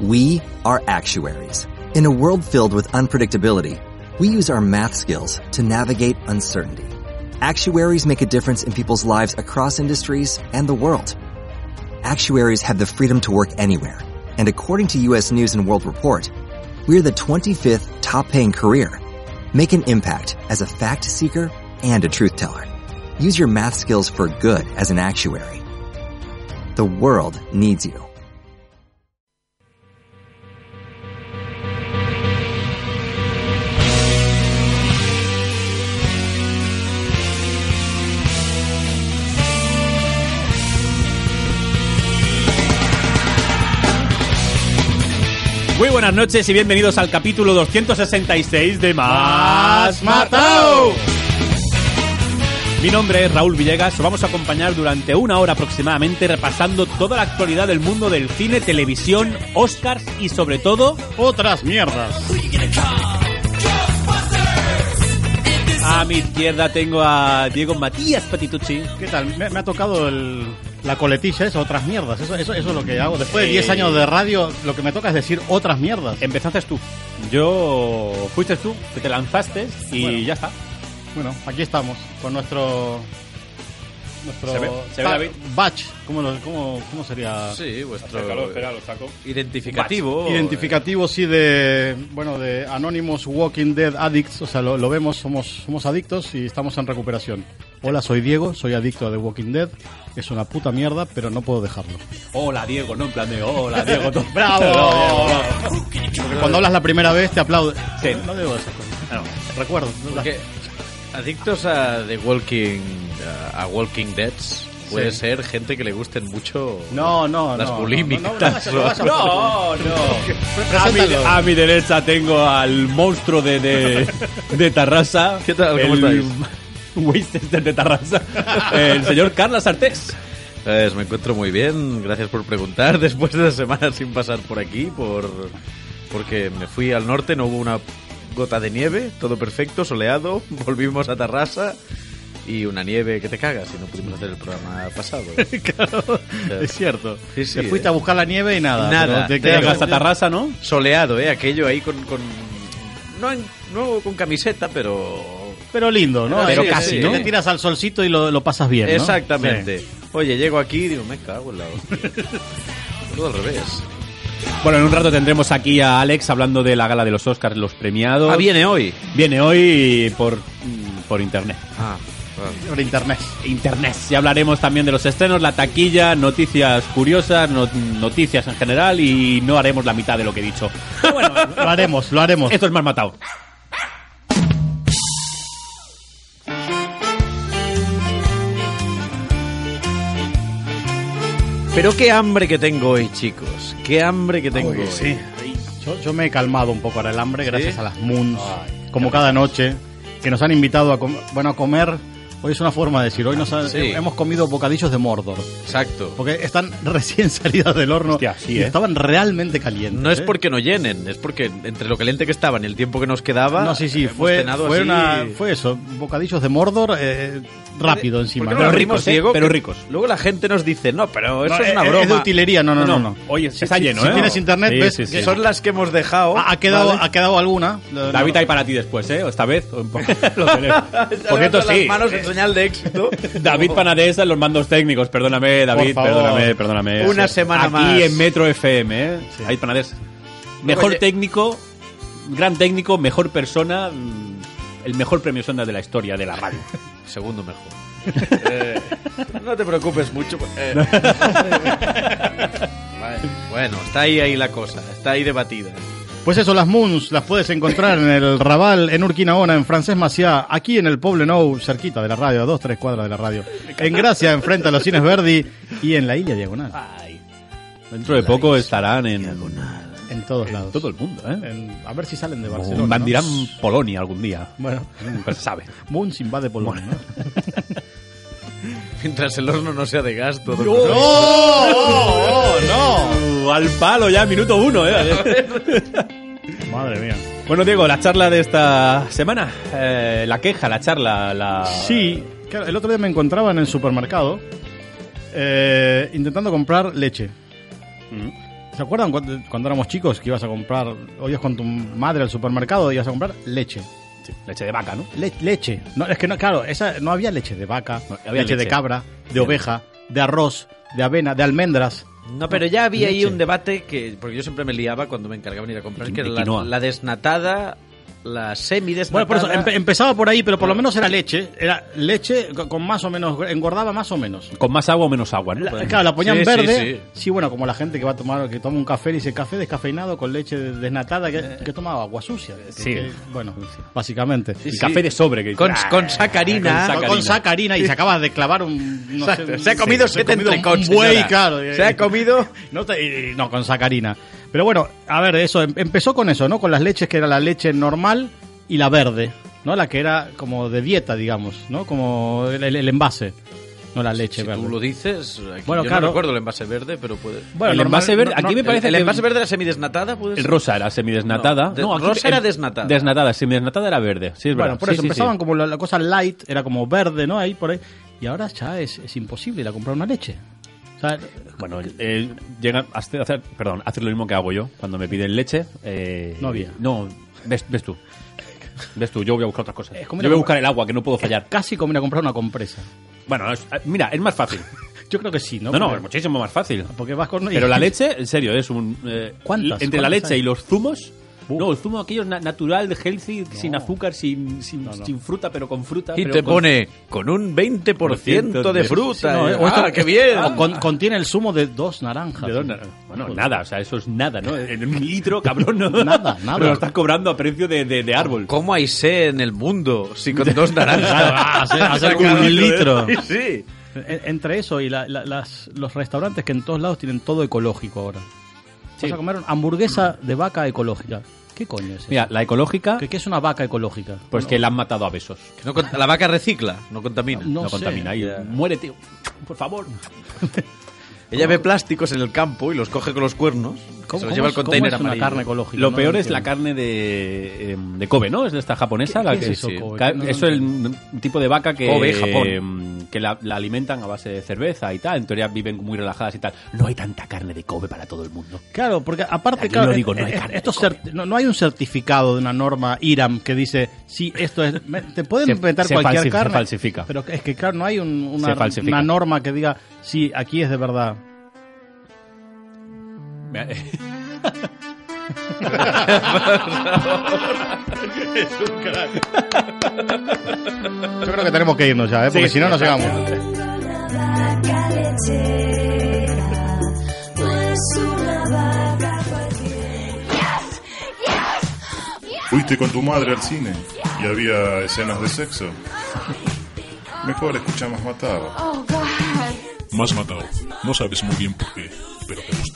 We are actuaries. In a world filled with unpredictability, we use our math skills to navigate uncertainty. Actuaries make a difference in people's lives across industries and the world. Actuaries have the freedom to work anywhere, and according to U.S. News & World Report, we're the 25th top-paying career. Make an impact as a fact seeker and a truth teller. Use your math skills for good as an actuary. The world needs you. Muy buenas noches y bienvenidos al capítulo 266 de Más Matao. Mi nombre es Raúl Villegas, os vamos a acompañar durante una hora aproximadamente repasando toda la actualidad del mundo del cine, televisión, Oscars y sobre todo otras mierdas. A mi izquierda tengo a Diego Matías Patitucci. ¿Qué tal? Me ha tocado la coletilla esa, otras mierdas. Eso es lo que hago. Después de 10 años de radio, lo que me toca es decir otras mierdas. Empezaste tú. Fuiste tú, que te lanzaste y bueno, ya está. Bueno, aquí estamos con nuestro ¿Se ve David? Badge. ¿Cómo sería? Sí, vuestro espera, lo saco. Identificativo. Identificativo, sí, de Anonymous Walking Dead Addicts. O sea, lo vemos, somos adictos y estamos en recuperación. Hola, soy Diego, soy adicto a The Walking Dead. Es una puta mierda, pero no puedo dejarlo. Hola, Diego, no en plan de hola, Diego. ¡Bravo! Porque cuando hablas la primera vez te aplaude. Sí. No digo esas cosas. No, recuerdo. Porque adictos a The Walking Deads puede ser gente que le gusten mucho las bulímicas. No. A mi derecha tengo al monstruo de Tarrasa. ¿Qué tal? ¿Cómo estáis? Winchester de Tarrasa. El señor Carlos Artés. Pues me encuentro muy bien, gracias por preguntar. Después de 2 semanas sin pasar por aquí, porque me fui al norte, no hubo una gota de nieve, todo perfecto, soleado, volvimos a Tarrasa y una nieve que te cagas y no pudimos hacer el programa pasado. Claro, o sea, es cierto. Sí, te fuiste a buscar la nieve y nada. Te llegas a Tarrasa, ¿no? Soleado, aquello ahí con no con camiseta, pero lindo, ¿no? Pero sí, casi, ¿no? Te tiras al solcito y lo pasas bien, ¿no? Exactamente. Sí. Oye, llego aquí y digo, me cago en la hostia. Todo al revés. Bueno, en un rato tendremos aquí a Alex hablando de la gala de los Oscars, los premiados. Ah, viene hoy. Viene hoy por internet. Por internet. Y hablaremos también de los estrenos, la taquilla, noticias curiosas, noticias en general y no haremos la mitad de lo que he dicho. Pero bueno, lo haremos. Esto es Más Matado. Pero qué hambre que tengo hoy, chicos. Qué hambre que tengo hoy. Sí. Yo me he calmado un poco ahora el hambre gracias a las Moons, como cada noche, que nos han invitado a comer. Hoy es una forma de decir, hoy hemos comido bocadillos de Mordor. Exacto. Porque están recién salidas del horno. Hostia, sí, y estaban realmente calientes. No es porque no llenen, es porque entre lo caliente que estaban y el tiempo que nos quedaba... No, sí, fue eso, bocadillos de Mordor rápido encima. Pero ricos, Diego, pero ricos. Luego la gente nos dice, no, pero eso es una broma. Es de utilería, no. Oye, está lleno, Si tienes internet, ves que son las que hemos dejado. Ha quedado alguna. David, hay para ti después, esta vez. Por cierto, sí. Las manos en señal de éxito. David Panadés en los mandos técnicos. Perdóname, David, perdóname. Una semana aquí más. Aquí en Metro FM, Sí. David Panadés. Mejor técnico, gran técnico, mejor persona, el mejor premio Sonda de la historia de la radio. Segundo mejor. No te preocupes mucho. Bueno, está ahí la cosa, está ahí debatida. Pues eso, las Moons las puedes encontrar en el Raval, en Urquinaona, en Francesc Macià, aquí en el Poblenou, cerquita de la radio, a 2-3 cuadras de la radio. En Gracia, enfrente a los Cines Verdi y en la Illa Diagonal. Ay. Dentro de poco estarán en todos lados. En todo el mundo, a ver si salen de Barcelona. Bandirán Polonia algún día. Bueno, nunca se sabe. Moons invade Polonia, ¿no? Mientras el horno no sea de gas, todo. ¡No! Al palo ya, minuto 1, Madre mía. Bueno, Diego, la charla de esta semana, la queja, la charla, Sí, claro, el otro día me encontraba en el supermercado intentando comprar leche. ¿Se acuerdan cuando éramos chicos que ibas a comprar, o ibas con tu madre al supermercado y ibas a comprar leche? Sí, leche de vaca, ¿no? Leche. No, es que no, claro, no había leche de vaca, No, había leche de leche. cabra, de oveja, de arroz, de avena, de almendras. No, pero ya había ahí leche. un debate que, porque yo siempre me liaba cuando me encargaban ir a comprar, De que era quinoa. la desnatada, la semidesnatada. Bueno, por eso empezaba por ahí, pero por lo menos era leche. Era leche con más o menos, engordaba más o menos. Con más agua o menos agua, ¿no? Claro, la ponían Sí, verde. sí, Sí, bueno, como la gente que va a tomar, que toma un café y dice café descafeinado con leche desnatada, que toma agua sucia. Sí. Bueno, básicamente. Y café de sobre. Que... Con sacarina. Con sacarina y se acabas de clavar un... No sé, Se ha comido se ha 7 comido entrecots, un buey, señora. claro. Se ha comido... No, con sacarina. Pero bueno, a ver, eso empezó con eso, ¿no? Con las leches que era la leche normal y la verde, ¿no? La que era como de dieta, digamos, ¿no? Como el envase, no la leche Si verde. tú lo dices, aquí Bueno, yo claro. no recuerdo el envase verde, pero puede... Bueno, el normal- envase verde, no, aquí me parece ¿El que envase verde era semidesnatada? ¿Puede el ser? rosa era semidesnatada. No, aquí rosa era desnatada. Desnatada, semidesnatada era verde. Sí, es Bueno, verdad. por Sí, eso sí, empezaban sí. como la cosa light, era como verde, ¿no? Ahí por ahí. Y ahora ya es imposible ir a comprar una leche. O sea, Bueno, llega a hacer lo mismo que hago yo cuando me piden leche. No había. No, ves tú. Ves tú, yo voy a buscar otras cosas. Es como Yo ir a voy a com- buscar el agua, que no puedo fallar. casi como ir a comprar una compresa. Bueno, mira, es más fácil. Yo creo que sí, ¿no? No, Porque- es muchísimo más fácil. Porque vas con... Pero la leche, en serio, es un... ¿Cuántas? Entre la ¿Cuántas leche hay? y los zumos... No, el zumo aquello natural, de healthy, sin azúcar, sin fruta, pero con fruta. Y pero te con- pone con un 20% de fruta. No, o ¡Ah, esto- qué bien! o contiene el zumo de 2 naranjas. ¿De dónde? Bueno, nada, o sea, eso es nada, ¿no? En un litro, cabrón, ¿no? Nada. Pero lo estás cobrando a precio de árbol. ¿Cómo hay sed en el mundo si con 2 naranjas? hacer un litro. Sí, sí. Entre eso y los restaurantes que en todos lados tienen todo ecológico ahora. Sí. Vas a comer hamburguesa de vaca ecológica. ¿Qué coño es eso? Mira, la ecológica, ¿Qué es una vaca ecológica? pues que la han matado a besos. Que no la vaca recicla, no contamina. No No sé. contamina. Y muere, tío. Por favor. Ella ve plásticos en el campo y los coge con los cuernos. y se los lleva al container es una amarillo. carne ecológica? Lo No peor lo es la entiendo. carne de Kobe, ¿no? Es de esta japonesa. ¿Qué- la qué que, es eso, sí. Kobe? Eso No es un tipo de vaca que, Kobe, Japón. que la alimentan a base de cerveza y tal. En teoría viven muy relajadas y tal. No hay tanta carne de Kobe para todo el mundo. Claro, porque aparte, Aquí claro, lo digo, no hay carne esto de no hay un certificado de una norma IRAM que dice, sí, esto es... Te pueden inventar cualquier carne. Se falsifica. Pero es que, claro, no hay Se falsifica. una norma que diga, sí, aquí es de verdad. Yo creo que tenemos que irnos ya, porque Sí, si no, sí, nos llegamos. La vaca lechera no es una vaca cualquiera. Fuiste con tu madre al cine y había escenas de sexo. Mejor escucha Más Matado. Oh, God. Más matado. No sabes muy bien por qué, pero te gusta.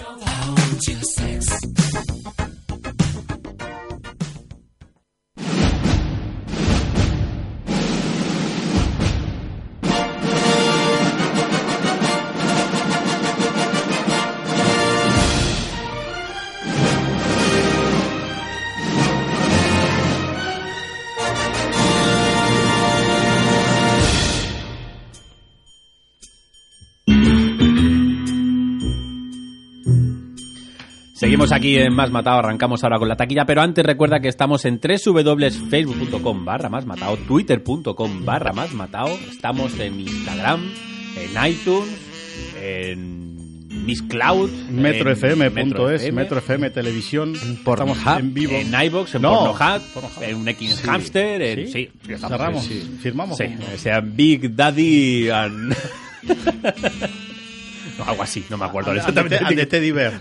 Seguimos aquí en Más Matado, arrancamos ahora con la taquilla, pero antes recuerda que estamos en www.facebook.com/másmatao, twitter.com/másmatao, estamos en Instagram, en iTunes, en Miss Cloud, MetroFM.es, Metro FM Televisión, estamos en vivo. en iVoox, en No, Pornhub, Pornhub. en un X Sí. Hamster, en... Sí. Sí, estamos, Cerramos, sí. firmamos. Sí, o sea, Big Daddy and... No, algo así, no me acuerdo exactamente. And the Teddy Bear.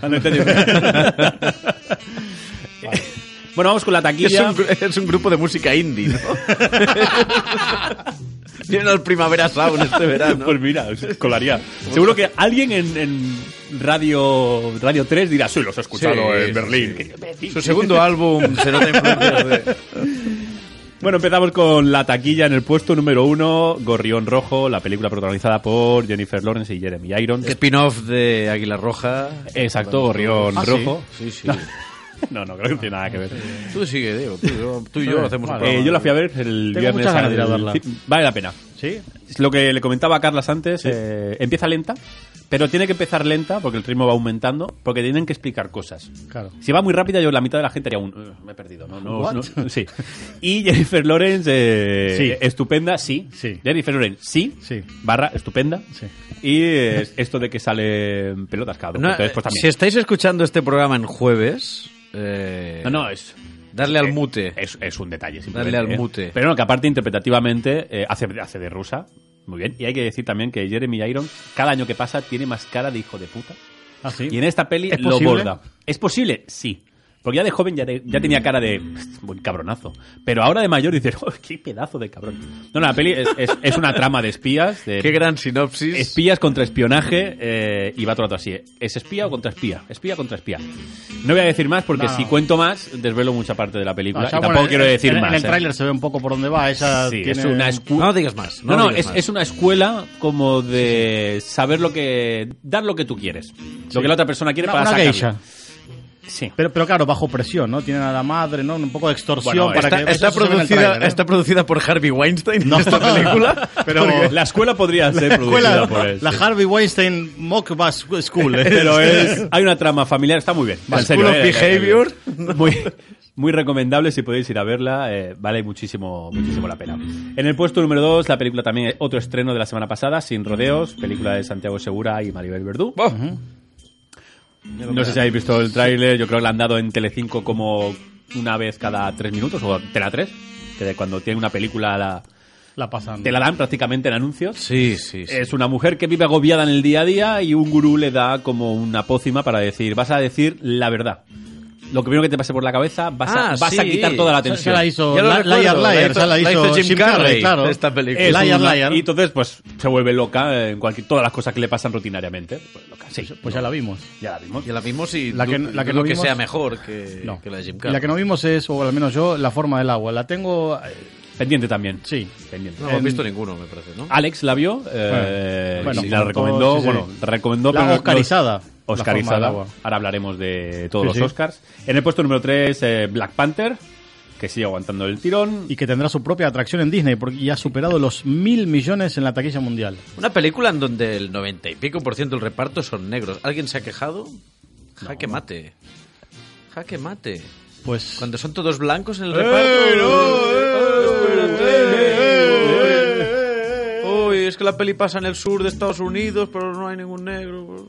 Bueno, vamos con la taquilla. Es un grupo de música indie, ¿no? Vienen al Primavera Sound este verano. Pues mira, colaría. Seguro que alguien en Radio 3 dirá, sí, los he escuchado Sí, en sí, Berlín. sí. Su segundo álbum se nota influencias de... Bueno, empezamos con la taquilla en el puesto número 1, Gorrión Rojo, la película protagonizada por Jennifer Lawrence y Jeremy Irons. Spin-off de Águila Roja. Exacto, Gorrión Ah, ¿sí? Rojo. Sí, sí. No, creo que no tiene nada que ver. Tú sigue, Diego. Tú y yo hacemos un programa. Yo la fui a ver el Tengo viernes. muchas ganas de ir a verla. Sí, vale la pena. ¿Sí? Lo que le comentaba a Carlas antes, empieza lenta, Pero tiene que empezar lenta porque el ritmo va aumentando, porque tienen que explicar cosas. Claro. Si va muy rápida, yo la mitad de la gente haría me he perdido. What? Sí. Y Jennifer Lawrence, Sí. estupenda, sí. Sí. Jennifer Lawrence, sí. Sí. Barra, estupenda. Sí. Y esto de que salen pelotas cada dos. No, Entonces, pues también. si estáis escuchando este programa en jueves... No, es... Darle al mute. Es un detalle, simplemente. Darle al mute. Pero no, que aparte interpretativamente hace de rusa. Muy bien. Y hay que decir también que Jeremy Irons, cada año que pasa, tiene más cara de hijo de puta. ¿Ah, sí? Y en esta peli ¿Es lo posible? borda. ¿Es posible? Sí. Porque ya de joven ya tenía cara de buen cabronazo. Pero ahora de mayor dices, oh, qué pedazo de cabrón. No, la peli es una trama de espías. De Qué gran sinopsis. espías contra espionaje y va todo el rato así. ¿Es espía o contra espía? Espía contra espía. No voy a decir más porque No. si cuento más desvelo mucha parte de la película. No, y ya, tampoco bueno, quiero decir en más. el tráiler se ve un poco por dónde va. Ella Sí, tiene... es una No digas más. No, digas más. es una escuela como de saber dar lo que tú quieres. Lo que la otra persona quiere Una para sacarlo. geisha. Sí. Pero claro, bajo presión, ¿no? Tienen a la madre, ¿no? Un poco de extorsión Bueno, para que... Está eso se ve en el tráiler, ¿eh? está producida por Harvey Weinstein No. esta película. Pero La escuela podría ser la producida escuela, por él. la sí. Harvey Weinstein Mock Bus School. Pero hay una trama familiar, está muy bien. En School of Behavior. Muy recomendable si podéis ir a verla, vale muchísimo la pena. En el puesto número 2, la película también, otro estreno de la semana pasada, Sin rodeos, película de Santiago Segura y Maribel Verdú. No sé si habéis visto el tráiler, yo creo que la han dado en Telecinco como una vez cada 3 minutos, o Tela 3, que de cuando tiene una película La pasan. te la dan prácticamente en anuncios. Sí, sí, sí. Es una mujer que vive agobiada en el día a día y un gurú le da como una pócima para decir, vas a decir la verdad. Lo primero que te pase por la cabeza, vas a sí. quitar toda la Se tensión. la hizo Ya lo Liar recuerdo, Liar, se la hizo Jim Carrey, claro. esta película. Es Liar, una- Liar. Y entonces, pues, se vuelve loca en todas las cosas que le pasan rutinariamente. Pues, loca, sí. Pues ya la vimos. Ya la vimos. Ya la vimos y La que dudo no que vimos- sea mejor que la de Jim Y Carrey. la que no vimos es, o al menos yo, La forma del agua. La tengo... Pendiente también. Sí. Pendiente. No hemos visto ninguno, me parece, ¿no? Alex la vio, Bueno, y la recomendó, sí, sí. bueno, recomendó... La pero no- Oscarizada. La forma del Oscarizada. agua. Ahora hablaremos de todos Sí, los sí. Oscars. En el puesto número 3, Black Panther, que sigue aguantando el tirón. Y que tendrá su propia atracción en Disney, porque ya ha superado los 1.000 millones en la taquilla mundial. Una película en donde el 90 y pico % del reparto son negros. ¿Alguien se ha quejado? Jaque mate. Jaque mate. Pues... Cuando son todos blancos en el reparto. Uy, es que la peli pasa en el sur de Estados Unidos, pero no hay ningún negro.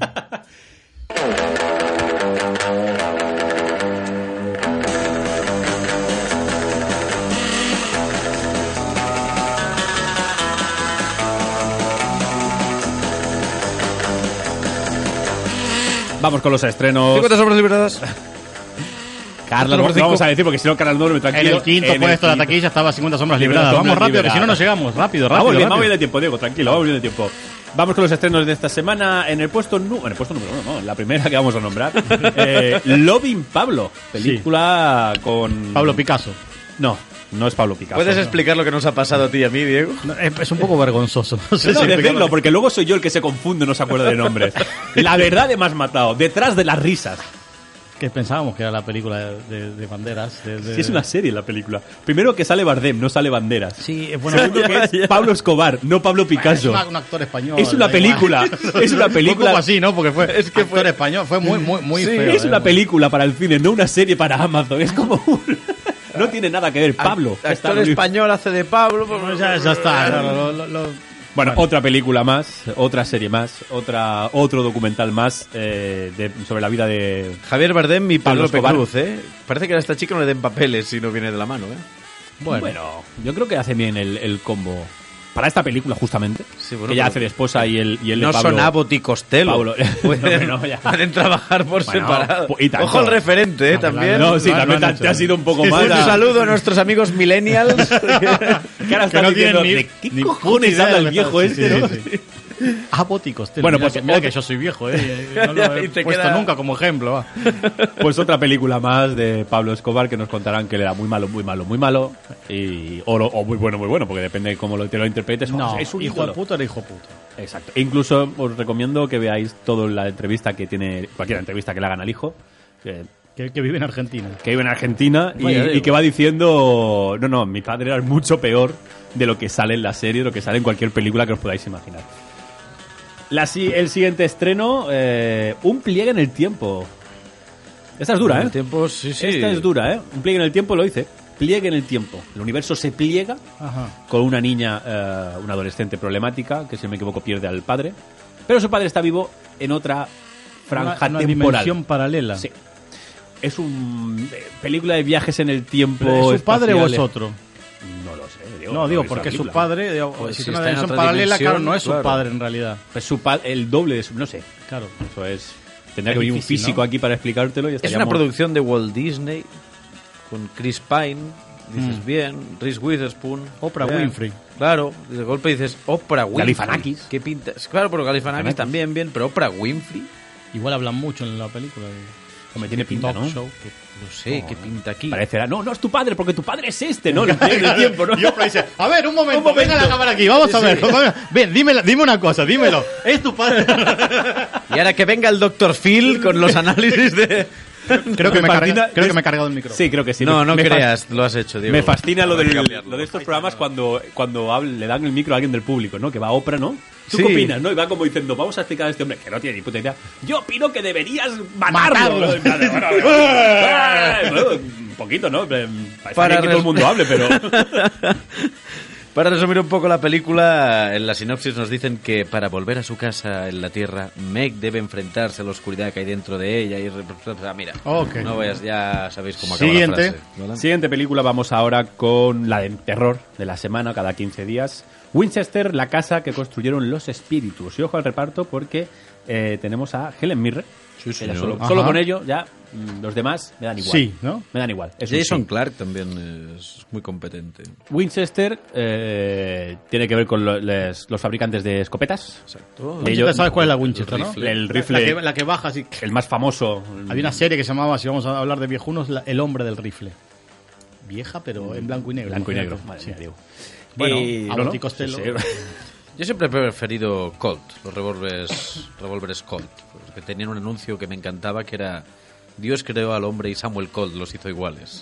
Vamos con los estrenos. 50 sombras liberadas. Carla, Número no vamos cinco. a decir porque si no, Carla no duerme En tranquilo. el quinto En el puesto de la quinto. taquilla estaba 50 sombras 50 liberadas. Vamos sombras rápido, que si no liberadas. nos llegamos. Rápido, Vamos bien, rápido. vamos bien de tiempo, Diego, tranquilo, vamos bien de tiempo. Vamos con los estrenos de esta semana. En el puesto número 1, no, la primera que vamos a nombrar. Loving Pablo, película con... Pablo Picasso. No es Pablo Picasso. ¿Puedes explicar lo que nos ha pasado a ti y a mí, Diego? No, es un poco vergonzoso. No sé No, si decirlo, explicarlo. porque luego soy yo el que se confunde, no se acuerda de nombres. La verdad de más matado, detrás de las risas. Que pensábamos que era la película de Banderas. Sí, es una serie la película. Primero que sale Bardem, no sale Banderas. Sí, es bueno. Segundo que es Pablo Escobar, no Pablo Picasso. Es un actor español. Es una da igual. película, es una Fue un película. poco así, ¿no? Porque fue actor español. Fue muy Sí, feo. es una muy- película para el cine, no una serie para Amazon. Es como no tiene nada que ver. Pablo. Actor está muy- español hace de Pablo. No, ya está. Claro, Bueno, otra película más, otra serie más, otro documental más sobre la vida de... Javier Bardem y Pablo Penélope Escobar. Cruz, ¿eh? Parece que a esta chica no le den papeles si no viene de la mano, ¿eh? Bueno, yo creo que hace bien el combo. Para esta película, justamente. Sí, bueno, que ella pero- hace de esposa y él No de Pablo. son Abbott y Costello. Pablo. Pueden, No, ya. pueden trabajar por Bueno, separado. y tanto. Ojo al referente, ¿eh? También. No, sí, Lo han también hecho. te has ido un poco Sí, más. Un a- saludo a nuestros amigos millennials. Que ahora Que están no diciendo, tienen ¿de qué ni puta cojones idea habla de el lo que viejo está- este, sí, no? sí, sí. Abbott y Costello. Bueno, Mira pues mira otra- que yo soy viejo, no lo he Y te puesto queda- nunca como ejemplo. Va. Pues otra película más de Pablo Escobar que nos contarán que él era muy malo, muy malo, muy malo. O muy bueno, porque depende de cómo te lo interpretes. No, es un hijo ídolo. de puta era hijo de puta. Exacto. E incluso os recomiendo que veáis toda la entrevista que tiene, cualquier entrevista que le hagan al hijo, Que vive en Argentina. que vive en Argentina Vaya, y digo. que va diciendo, no, mi padre era mucho peor de lo que sale en la serie, de lo que sale en cualquier película que os podáis imaginar. El siguiente estreno, Un pliegue en el tiempo. Esta es dura, El ¿eh? tiempo, sí. Esta es dura, ¿eh? Un pliegue en el tiempo lo dice. Pliegue en el tiempo. El universo se pliega con una niña, una adolescente problemática, que si no me equivoco pierde al padre. Pero su padre está vivo en otra franja una temporal. dimensión paralela. Sí. Es una película de viajes en el tiempo. ¿Pero ¿Es su padre o es espaciales. otro? No lo sé. No, digo, es porque una su película. padre, Pues si si es una está en dimensión otra paralela, dimensión, claro, no es su claro. padre en realidad. Pues el doble de su... No sé. Claro. Eso es... Tendría Es que venir un difícil, físico ¿no? aquí para explicártelo y Es una estaríamos... producción de Walt Disney con Chris Pine, dices bien, Reese Witherspoon, Oprah bien. Winfrey. Claro, de golpe dices Oprah Winfrey. Galifianakis. ¿Qué pinta? Claro, pero Galifianakis también bien, pero Oprah Winfrey, Igual hablan mucho en la película. Hombre, tiene pinta, Talk ¿no? show. no sé, ¿qué pinta aquí? Parecerá... No, no es tu padre, porque tu padre es este, ¿no? El pliegue del tiempo, ¿no? Y Oprah dice, a ver, un momento, Un momento. venga la cámara aquí, vamos a ver. Ven, dime una cosa, dímelo. ¿Es tu padre? Y ahora que venga el Dr. Phil con los análisis de... Creo que me fascina- he cargado el micro. Sí, creo que sí. No, no Me creas, lo has hecho, Diego. Me fascina lo Habrá que de cambiarlo. estos programas cuando le dan el micro a alguien del público, ¿no? Que va a Oprah, ¿no? ¿Tú Sí. qué opinas, no? Y va como diciendo, vamos a explicar a este hombre que no tiene ni puta idea. Yo opino que deberías matarlo. Bueno, un poquito, ¿no? Parece Para que todo el mundo hable, pero... Para resumir un poco la película, en la sinopsis nos dicen que para volver a su casa en la Tierra, Meg debe enfrentarse a la oscuridad que hay dentro de ella y... mira, Ok. no vayas, ya sabéis cómo acaba Siguiente. la frase. ¿vale? Siguiente película, vamos ahora con la de terror de la semana, cada 15 días. Winchester, la casa que construyeron los espíritus. Y ojo al reparto porque tenemos a Helen Mirren. Sí, Ella señor. solo Ajá. con ello, ya los demás me dan igual. Sí, ¿no? Me dan igual. Es un Jason sí. Clarke también es muy competente. Winchester tiene que ver con los fabricantes de escopetas. Exacto. Ellos- ¿Sabes cuál es la Winchester, no? El rifle, La que baja así. el más famoso. Había una serie que se llamaba, si vamos a hablar de viejunos, El hombre del rifle. Vieja, pero en blanco y negro. Blanco y negro. Imagínate. Madre Sí. mía, Diego. Bueno, ¿no? Abbott y Costello. Sí, sí. Yo siempre he preferido Colt, los revólveres Colt, porque tenían un anuncio que me encantaba que era Dios creó al hombre y Samuel Colt los hizo iguales.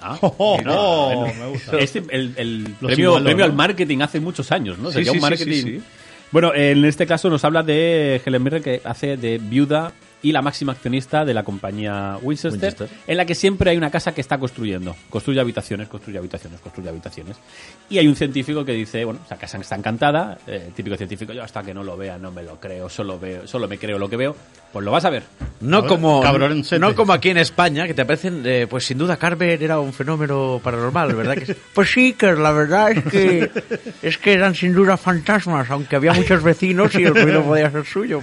Me gusta. Este, el Los premio, igualó, premio ¿no? al marketing hace muchos años, ¿no? Sí, Sería sí, un sí, marketing. sí, sí. Bueno, en este caso nos habla de Helen Mirren, que hace de viuda y la máxima accionista de la compañía Winchester, en la que siempre hay una casa que está construyendo. Construye habitaciones, construye habitaciones, construye habitaciones. Y hay un científico que dice, bueno, esa casa está encantada, típico científico, yo hasta que no lo vea no me lo creo, solo me creo lo que veo. Pues lo vas a ver. No como, cabroncete. no como aquí en España, que te aparecen, pues sin duda Carver era un fenómeno paranormal, ¿verdad? Que pues sí, que la verdad es que eran sin duda fantasmas, aunque había muchos vecinos y el ruido podía ser suyo.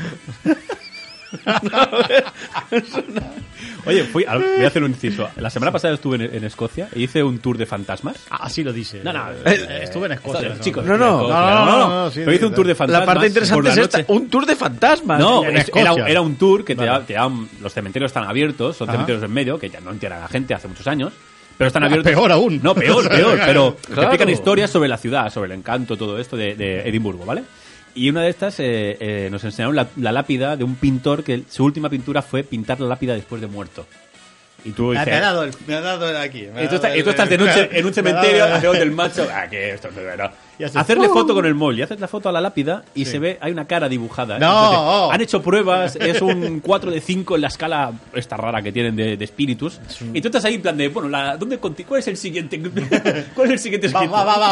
Oye, voy a hacer un inciso. La semana pasada estuve en Escocia e hice un tour de fantasmas. Así lo dice. No, no. Estuve en Escocia. Chicos, No, no. estuve en Escocia, No, sí, Pero hice un tour de fantasmas. La parte interesante por es la esta, noche. un tour de fantasmas. No, En era, Escocia. era un tour que te Vale. dan, los cementerios están abiertos, son Ajá. cementerios en medio, que ya no entierran a la gente hace muchos años, pero están Ah, abiertos. peor aún. No, peor, pero te Claro. explican historias sobre la ciudad, sobre el encanto, todo esto de Edimburgo, ¿vale? Y una de estas nos enseñaron la lápida de un pintor que su última pintura fue pintar la lápida después de muerto. Y tú dices, Me ha dado aquí. y tú estás de noche en un cementerio alrededor del macho. Que esto no. Y haces, Hacerle foto con el móvil y haces la foto a la lápida y se ve, hay una cara dibujada. No. Entonces, han hecho pruebas, es un 4 de 5 en la escala esta rara que tienen de espíritus. Y tú estás ahí en plan de, bueno, ¿cuál es el siguiente? ¿Cuál es el siguiente Va.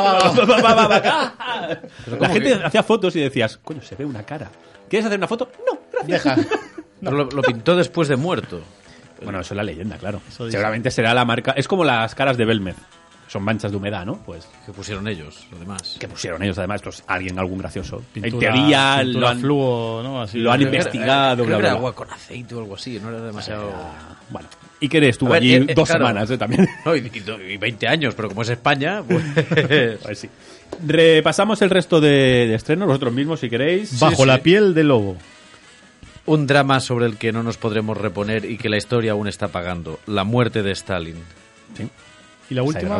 Va. La gente hacía fotos y decías, coño, se ve una cara. ¿Quieres hacer una foto? No, gracias. Deja. Pero lo pintó después de muerto. Bueno, eso es la leyenda, claro. Eso dice. Seguramente será la marca. Es como las caras de Belmez. Son manchas de humedad, ¿no? Pues Que pusieron ellos, lo demás. que pusieron ellos, además, pues algún gracioso. En Pintura- teoría pintura lo han, fluo, ¿no? Así. lo han Creo que- investigado, Creo bla, que bla, era bla. agua con aceite o algo así, no era demasiado... Bueno, y que estuvo A ver, allí 2 claro. semanas, también. No, y 20 años, pero como es España, pues... Pues sí. Repasamos el resto de estrenos, vosotros mismos, si queréis. Bajo Sí, la sí. piel del lobo. Un drama sobre el que no nos podremos reponer y que la historia aún está pagando. La muerte de Stalin. Y la Esa última, era, hombre.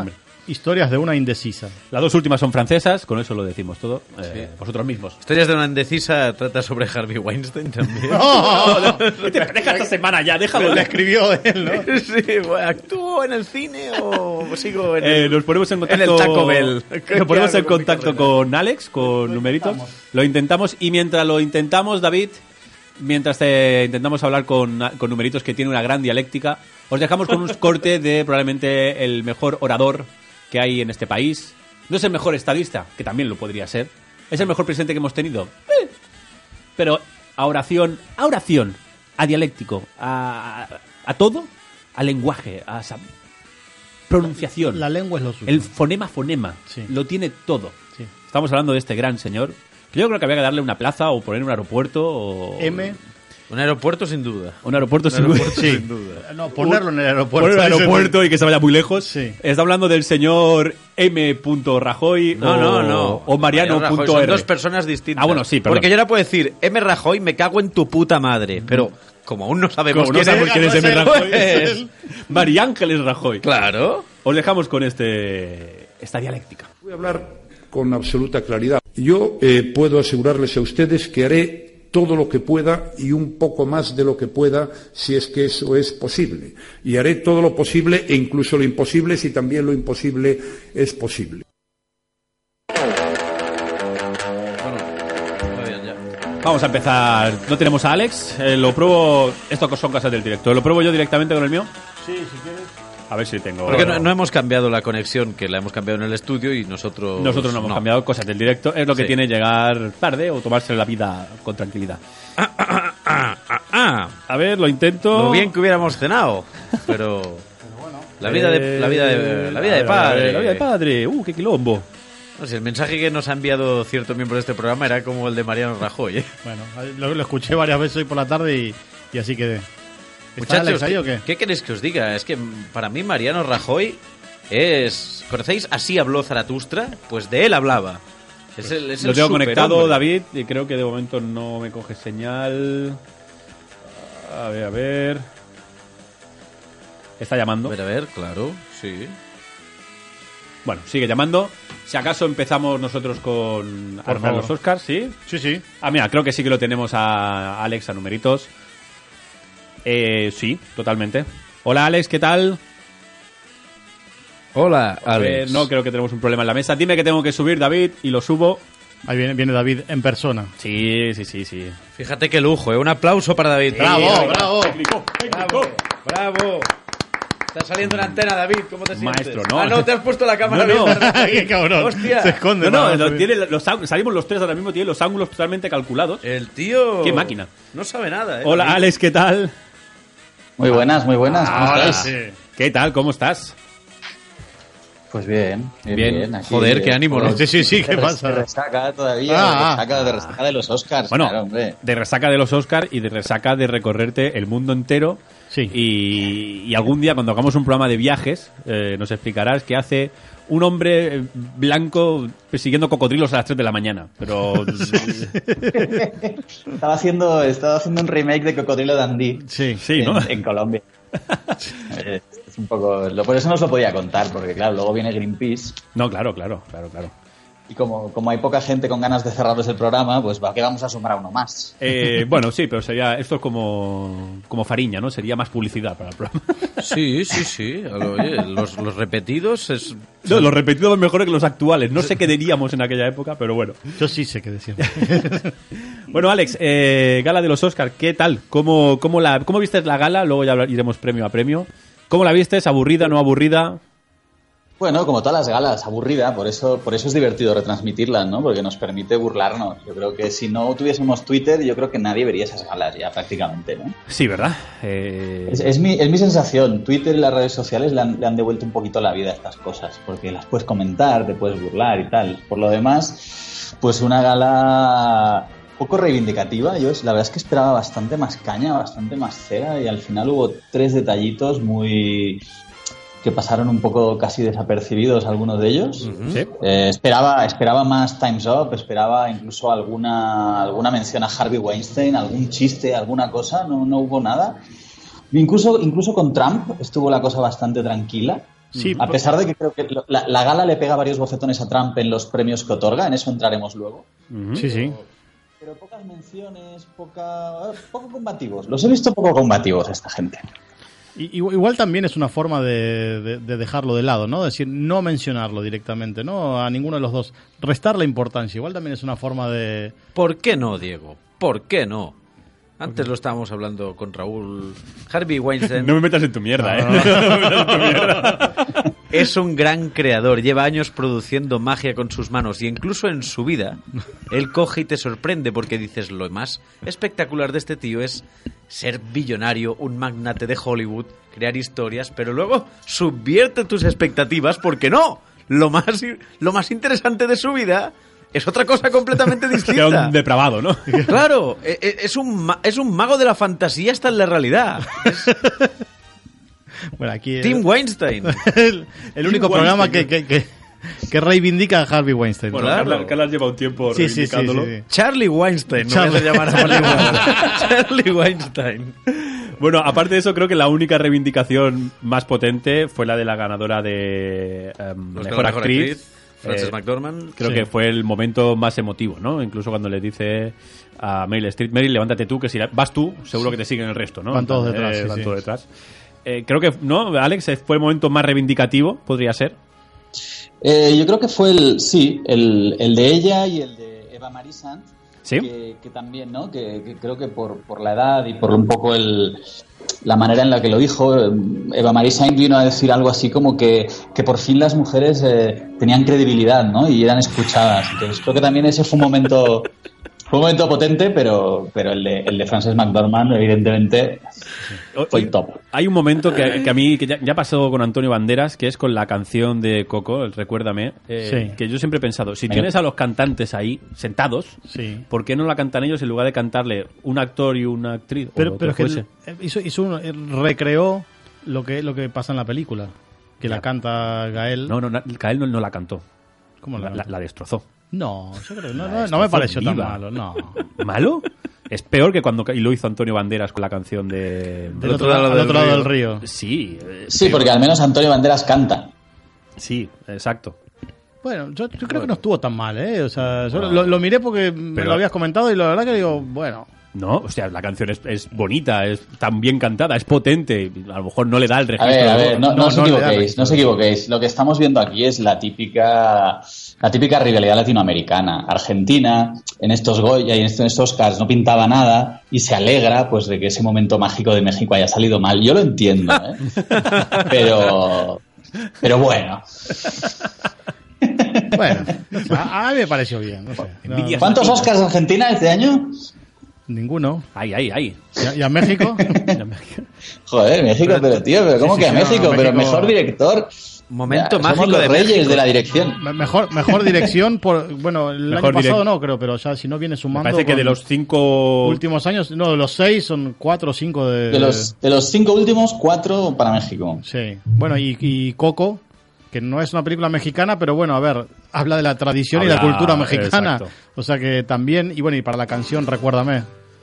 Historias de una indecisa. Las dos últimas son francesas, con eso lo decimos todo. Vosotros mismos. Historias de una indecisa trata sobre Harvey Weinstein también. Deja esta semana ya, déjalo. Lo escribió él, ¿no? Sí, bueno, ¿actúo en el cine o sigo en Nos ponemos en contacto, en el Taco Bell? Nos ponemos ¿Qué en hago con mi contacto carrera? con Alex, con Numeritos. Lo intentamos y mientras lo intentamos, David, mientras intentamos hablar con Numeritos, que tiene una gran dialéctica, os dejamos con un corte de probablemente el mejor orador que hay en este país. No es el mejor estadista, que también lo podría ser. Es el mejor presidente que hemos tenido. Pero a oración, a dialéctico, a todo, a lenguaje, a pronunciación. La lengua es lo suyo. El fonema, Sí. lo tiene todo. Sí. Estamos hablando de este gran señor. Que yo creo que había que darle una plaza o poner un aeropuerto o... Un aeropuerto sin duda. Un aeropuerto sin duda. No, ponerlo en el aeropuerto. Poner un aeropuerto y que se vaya muy lejos. Sí. Está hablando del señor M. Rajoy No. o Mariano. Rajoy, son dos personas distintas. Ah, bueno, sí, perdón. Porque yo ahora puedo decir, M. Rajoy, me cago en tu puta madre. Pero como aún no sabemos Como no sabemos quién es M. Rajoy, pues- María Ángeles Rajoy. Claro. Os dejamos con esta dialéctica. Voy a hablar con absoluta claridad. Yo puedo asegurarles a ustedes que haré todo lo que pueda y un poco más de lo que pueda si es que eso es posible. Y haré todo lo posible e incluso lo imposible si también lo imposible es posible. Vamos a empezar. No tenemos a Alex. Lo pruebo. Esto son cosas del directo. ¿Lo pruebo yo directamente con el mío? Sí, si quieres. A ver si tengo. Porque no hemos cambiado la conexión, que la hemos cambiado en el estudio y nosotros no hemos cambiado cosas del directo. Es lo que Sí. tiene llegar tarde o tomarse la vida con tranquilidad. A ver, lo intento. Lo bien que hubiéramos cenado, pero la vida de padre. La vida de padre. Qué quilombo. No sé, el mensaje que nos ha enviado cierto miembro de este programa era como el de Mariano Rajoy, ¿eh? Bueno, lo escuché varias veces hoy por la tarde y así quedé. ¿Está Muchachos, Alex ahí o qué? ¿qué queréis que os diga? Es que para mí Mariano Rajoy es... ¿Conocéis Así habló Zaratustra? Pues de él hablaba. Es el Lo tengo conectado, superhombre. David, y creo que de momento no me coge señal. A ver. Está llamando. A ver, claro, sí. Bueno, sigue llamando. Si acaso empezamos nosotros con Por armar favor. los Oscars, ¿sí? Sí. Ah, mira, creo que sí que lo tenemos a Alex, a numeritos. Sí, totalmente. Hola, Alex, ¿qué tal? Hola, A ver, Alex. no, creo que tenemos un problema en la mesa. Dime que tengo que subir, David, y lo subo. Ahí viene David en persona. Sí. Fíjate qué lujo, ¿eh? Un aplauso para David. ¡Bravo! ¡Bravo! Está saliendo una antena, David, ¿cómo te sientes? Maestro, no. Ah, no, te has puesto la cámara No. bien. ¡Qué cabrón! ¡Hostia! Se esconde. No, para no, tiene salimos los tres ahora mismo, tiene los ángulos totalmente calculados. El tío... ¡Qué máquina! No sabe nada, ¿eh? Hola, David. Alex, ¿qué tal? Muy buenas, ¿cómo Ahora estáis? sí. ¿Qué tal? ¿Cómo estás? Pues bien. Bien. Aquí, Joder, qué ánimo, ¿no? Sí, ¿qué pasa? De resaca todavía, de resaca de los Oscars, Bueno, claro, hombre. de resaca de los Oscars y de resaca de recorrerte el mundo entero. Sí. Y algún día, cuando hagamos un programa de viajes, nos explicarás qué hace un hombre blanco persiguiendo cocodrilos a las 3 de la mañana. Pero... Estaba haciendo un remake de Cocodrilo Dundee Sí. sí, ¿no? en Colombia. Es un poco... Por eso no os lo podía contar, porque claro, luego viene Greenpeace No, claro. y como hay poca gente con ganas de cerrarles el programa, pues ¿para qué vamos a sumar a uno más? Bueno, sí, pero sería esto es como Fariña, ¿no? Sería más publicidad para el programa. Sí. Oye, los repetidos es... No, los repetidos mejores que los actuales. No sé qué diríamos en aquella época, pero bueno. Yo sí sé qué decir. Bueno, Alex, gala de los Oscars, ¿qué tal? ¿Cómo viste la gala? Luego ya iremos premio a premio. ¿Cómo la vistes? ¿Aburrida, no aburrida? Bueno, como todas las galas, aburrida, por eso es divertido retransmitirlas, ¿no? Porque nos permite burlarnos. Yo creo que si no tuviésemos Twitter, yo creo que nadie vería esas galas ya prácticamente, ¿no? Sí, ¿verdad? Es mi sensación. Twitter y las redes sociales le han devuelto un poquito la vida a estas cosas, porque las puedes comentar, te puedes burlar y tal. Por lo demás, pues una gala poco reivindicativa. Yo la verdad es que esperaba bastante más caña, bastante más cera, y al final hubo 3 detallitos que pasaron un poco casi desapercibidos, algunos de ellos. Sí. Esperaba más Time's Up, esperaba incluso alguna mención a Harvey Weinstein, algún chiste, alguna cosa, no hubo nada. Incluso con Trump estuvo la cosa bastante tranquila. Sí, A pesar de que creo que la gala le pega varios bofetones a Trump en los premios que otorga, en eso entraremos luego. sí. Pero pocas menciones, poco combativos. Los he visto poco combativos a esta gente. Igual también es una forma de dejarlo de lado, ¿no? Es decir, no mencionarlo directamente, ¿no? A ninguno de los dos. Restar la importancia. Igual también es una forma de... ¿Por qué no, Diego? ¿Por qué no? Antes lo estábamos hablando con Raúl. Harvey Weinstein No me metas en tu mierda, es un gran creador. Lleva años produciendo magia con sus manos y incluso en su vida él coge y te sorprende porque dices, lo más espectacular de este tío es ser billonario, un magnate de Hollywood, crear historias, pero luego subvierte tus expectativas porque no. Lo más interesante de su vida es otra cosa completamente distinta. Era un depravado, ¿no? Claro, es un mago de la fantasía hasta en la realidad. Bueno, aquí Tim Weinstein. el único programa que reivindica a Harvey Weinstein. Bueno, Claro. Carlas lleva un tiempo reivindicándolo. sí. Charlie Weinstein, no me llamar a Charlie Weinstein. Bueno, aparte de eso, creo que la única reivindicación más potente fue la de la ganadora de Mejor Actriz. Frances McDormand. Creo que fue el momento más emotivo, ¿no? Incluso cuando le dice a Meryl Streep, Meryl, levántate tú, que si vas tú, seguro que te siguen el resto, ¿no? Van todos detrás, Van sí. todos detrás. Creo que, ¿no, Alex? Fue el momento más reivindicativo, podría ser. Yo creo que fue el de ella y el de Eva Marie Saint, ¿Sí? que también, ¿no? Que creo que por la edad y por un poco la manera en la que lo dijo, Eva Marie Saint vino a decir algo así como que por fin las mujeres tenían credibilidad, ¿no? Y eran escuchadas. Entonces creo que también ese fue un momento potente, pero el de Frances McDormand, evidentemente, fue el top. Hay un momento que a mí, que ya pasó con Antonio Banderas, que es con la canción de Coco, el Recuérdame, Sí. que yo siempre he pensado, si tienes a los cantantes ahí, sentados, Sí. ¿por qué no la cantan ellos en lugar de cantarle un actor y una actriz? Pero que es que fuese? recreó lo que pasa en la película. Que la canta Gael. No, Gael no la cantó. ¿Cómo La destrozó. No, yo creo que no me pareció tan viva. malo, no. ¿Malo? Es peor que cuando y lo hizo Antonio Banderas con la canción de... Al otro lado del río. Sí. Sí, porque al menos Antonio Banderas canta. Sí, exacto. Bueno, yo creo que no estuvo tan mal, ¿eh? O sea, yo lo miré porque me Pero- lo habías comentado y la verdad que digo, bueno... No, o sea, la canción es bonita, es tan bien cantada, es potente. A lo mejor no le da el A registro. ver, no os no le da equivoquéis, registro. no os equivoquéis. Lo que estamos viendo aquí es la típica rivalidad latinoamericana. Argentina, en estos Goya y en estos Oscars no pintaba nada y se alegra pues de que ese momento mágico de México haya salido mal. Yo lo entiendo, ¿eh? Pero bueno. Bueno, no sé, a mí me pareció bien, no sé. No, Envidia. ¿Cuántos Oscars de Argentina este año? ninguno. Ay. ¿Y a México? Joder, México, pero ¿cómo Sí, que a sí, no, México? Pero México- mejor director. Momento Ya, mágico somos los de reyes México. de la dirección. mejor dirección bueno, el Mejor año pasado direc- no creo, pero ya si no viene Me sumando parece que con de los 5... últimos años, no, de los 6 son 4 o 5 De los 5 últimos, 4 para México. Sí. Bueno, y Coco, que no es una película mexicana, pero bueno, a ver, habla de la tradición y la Habla- cultura mexicana. exacto. O sea que también, y bueno, y para la canción, Recuérdame.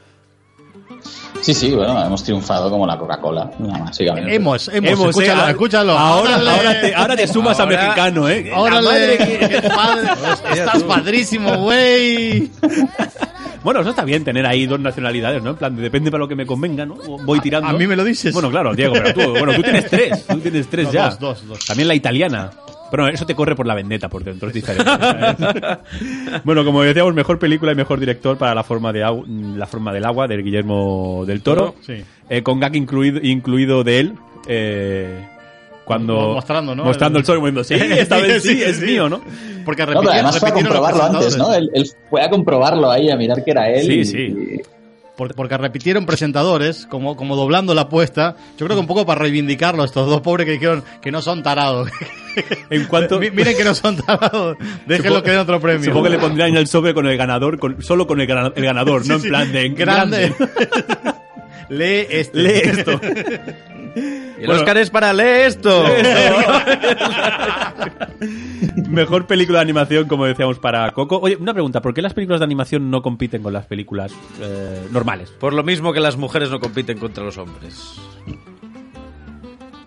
Sí, bueno, hemos triunfado como la Coca-Cola. Nada, básicamente. Hemos, escúchalo. Ahora te sumas a mexicano, ¿eh? Órale, qué padre. Estás padrísimo, güey. Bueno, eso está bien, tener ahí dos nacionalidades, ¿no? En plan, depende para lo que me convenga, ¿no? Voy tirando. A mí me lo dices. Bueno, claro, Diego, pero tú tienes tres. Tú tienes tres No, ya. dos. También la italiana. Pero eso te corre por la vendetta por dentro, es diferente. Bueno, como decíamos, mejor película y mejor director para La forma del agua, de Guillermo del Toro. Sí. Con gag incluido de él. Cuando Mostrando el sol y diciendo, sí, esta vez sí, es mío, ¿no? Porque No, pero además fue a repitieron los comprobarlo antes, ¿no? presentadores. Él fue a comprobarlo ahí, a mirar que era él. Sí. Porque repitieron presentadores, como doblando la apuesta. Yo creo que un poco para reivindicarlo, estos dos pobres que dijeron que no son tarados. En cuanto... Miren que no son tarados. Déjenlo que den otro premio. Supongo que le pondrían el sobre con el ganador, solo con el ganador, no en plan de grande. Lee esto. Y el Oscar es para leer esto. Mejor película de animación, como decíamos, para Coco. Oye, una pregunta, ¿por qué las películas de animación no compiten con las películas normales? Por lo mismo que las mujeres no compiten contra los hombres.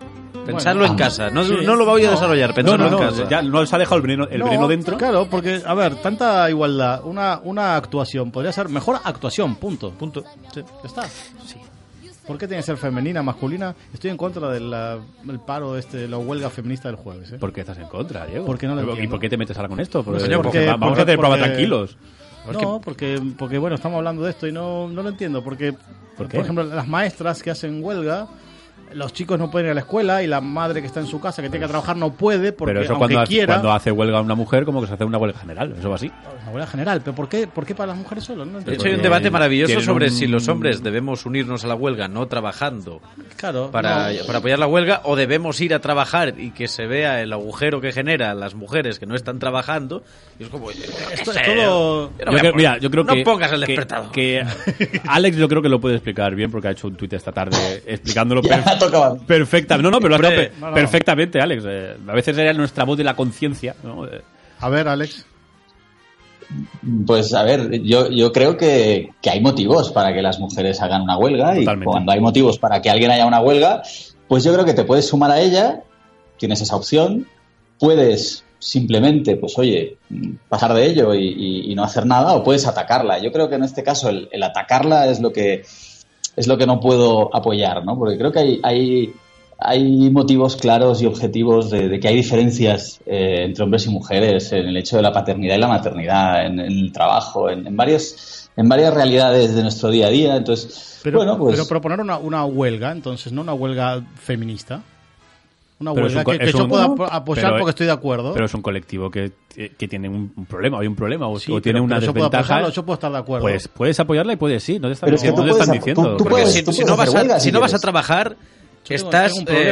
Pensarlo en casa. No lo voy a desarrollar, pensarlo en casa. Ya nos ha dejado el veneno dentro. Claro, porque, a ver, tanta igualdad. Una actuación podría ser mejor actuación, punto. Sí, ya está. Sí. ¿Por qué tiene que ser femenina, masculina? Estoy en contra del paro, la huelga feminista del jueves. ¿Por qué estás en contra, Diego? Porque no lo entiendo. ¿Y por qué te metes ahora con esto? Vamos a hacer prueba tranquilos. No, porque bueno, estamos hablando de esto y no lo entiendo. Porque, ¿por ejemplo, las maestras que hacen huelga, los chicos no pueden ir a la escuela y la madre que está en su casa, que tiene que trabajar, no puede porque pero eso aunque cuando hace huelga una mujer, como que se hace una huelga general. Eso va así. Una huelga general. ¿Pero por qué para las mujeres solo? No de hecho, hay un debate maravilloso sobre si los hombres debemos unirnos a la huelga no trabajando para apoyar la huelga, o debemos ir a trabajar y que se vea el agujero que generan las mujeres que no están trabajando. Y es como... Esto es todo... Yo creo que... No pongas el despertador. Que Alex yo creo que lo puede explicar bien porque ha hecho un tuit esta tarde explicándolo perfectamente. No, pero lo ha hecho perfectamente, Alex. A veces era nuestra voz de la conciencia, ¿no? A ver, Alex. Pues a ver, yo creo que hay motivos para que las mujeres hagan una huelga. Totalmente. Y cuando hay motivos para que alguien haya una huelga, pues yo creo que te puedes sumar a ella, tienes esa opción, puedes simplemente, pues oye, pasar de ello y no hacer nada, o puedes atacarla. Yo creo que en este caso el atacarla es lo que no puedo apoyar, ¿no? Porque creo que hay motivos claros y objetivos de que hay diferencias entre hombres y mujeres en el hecho de la paternidad y la maternidad, en el trabajo, en varias realidades de nuestro día a día. Entonces, pero proponer una huelga, entonces, no una huelga feminista. Una huelga que yo pueda apoyar porque estoy de acuerdo. Pero es un colectivo que tiene un problema, hay un problema, o tiene una desventaja. Yo puedo estar de acuerdo. Pues puedes apoyarla y puedes sí, no te están diciendo. Porque si no vas a trabajar, estás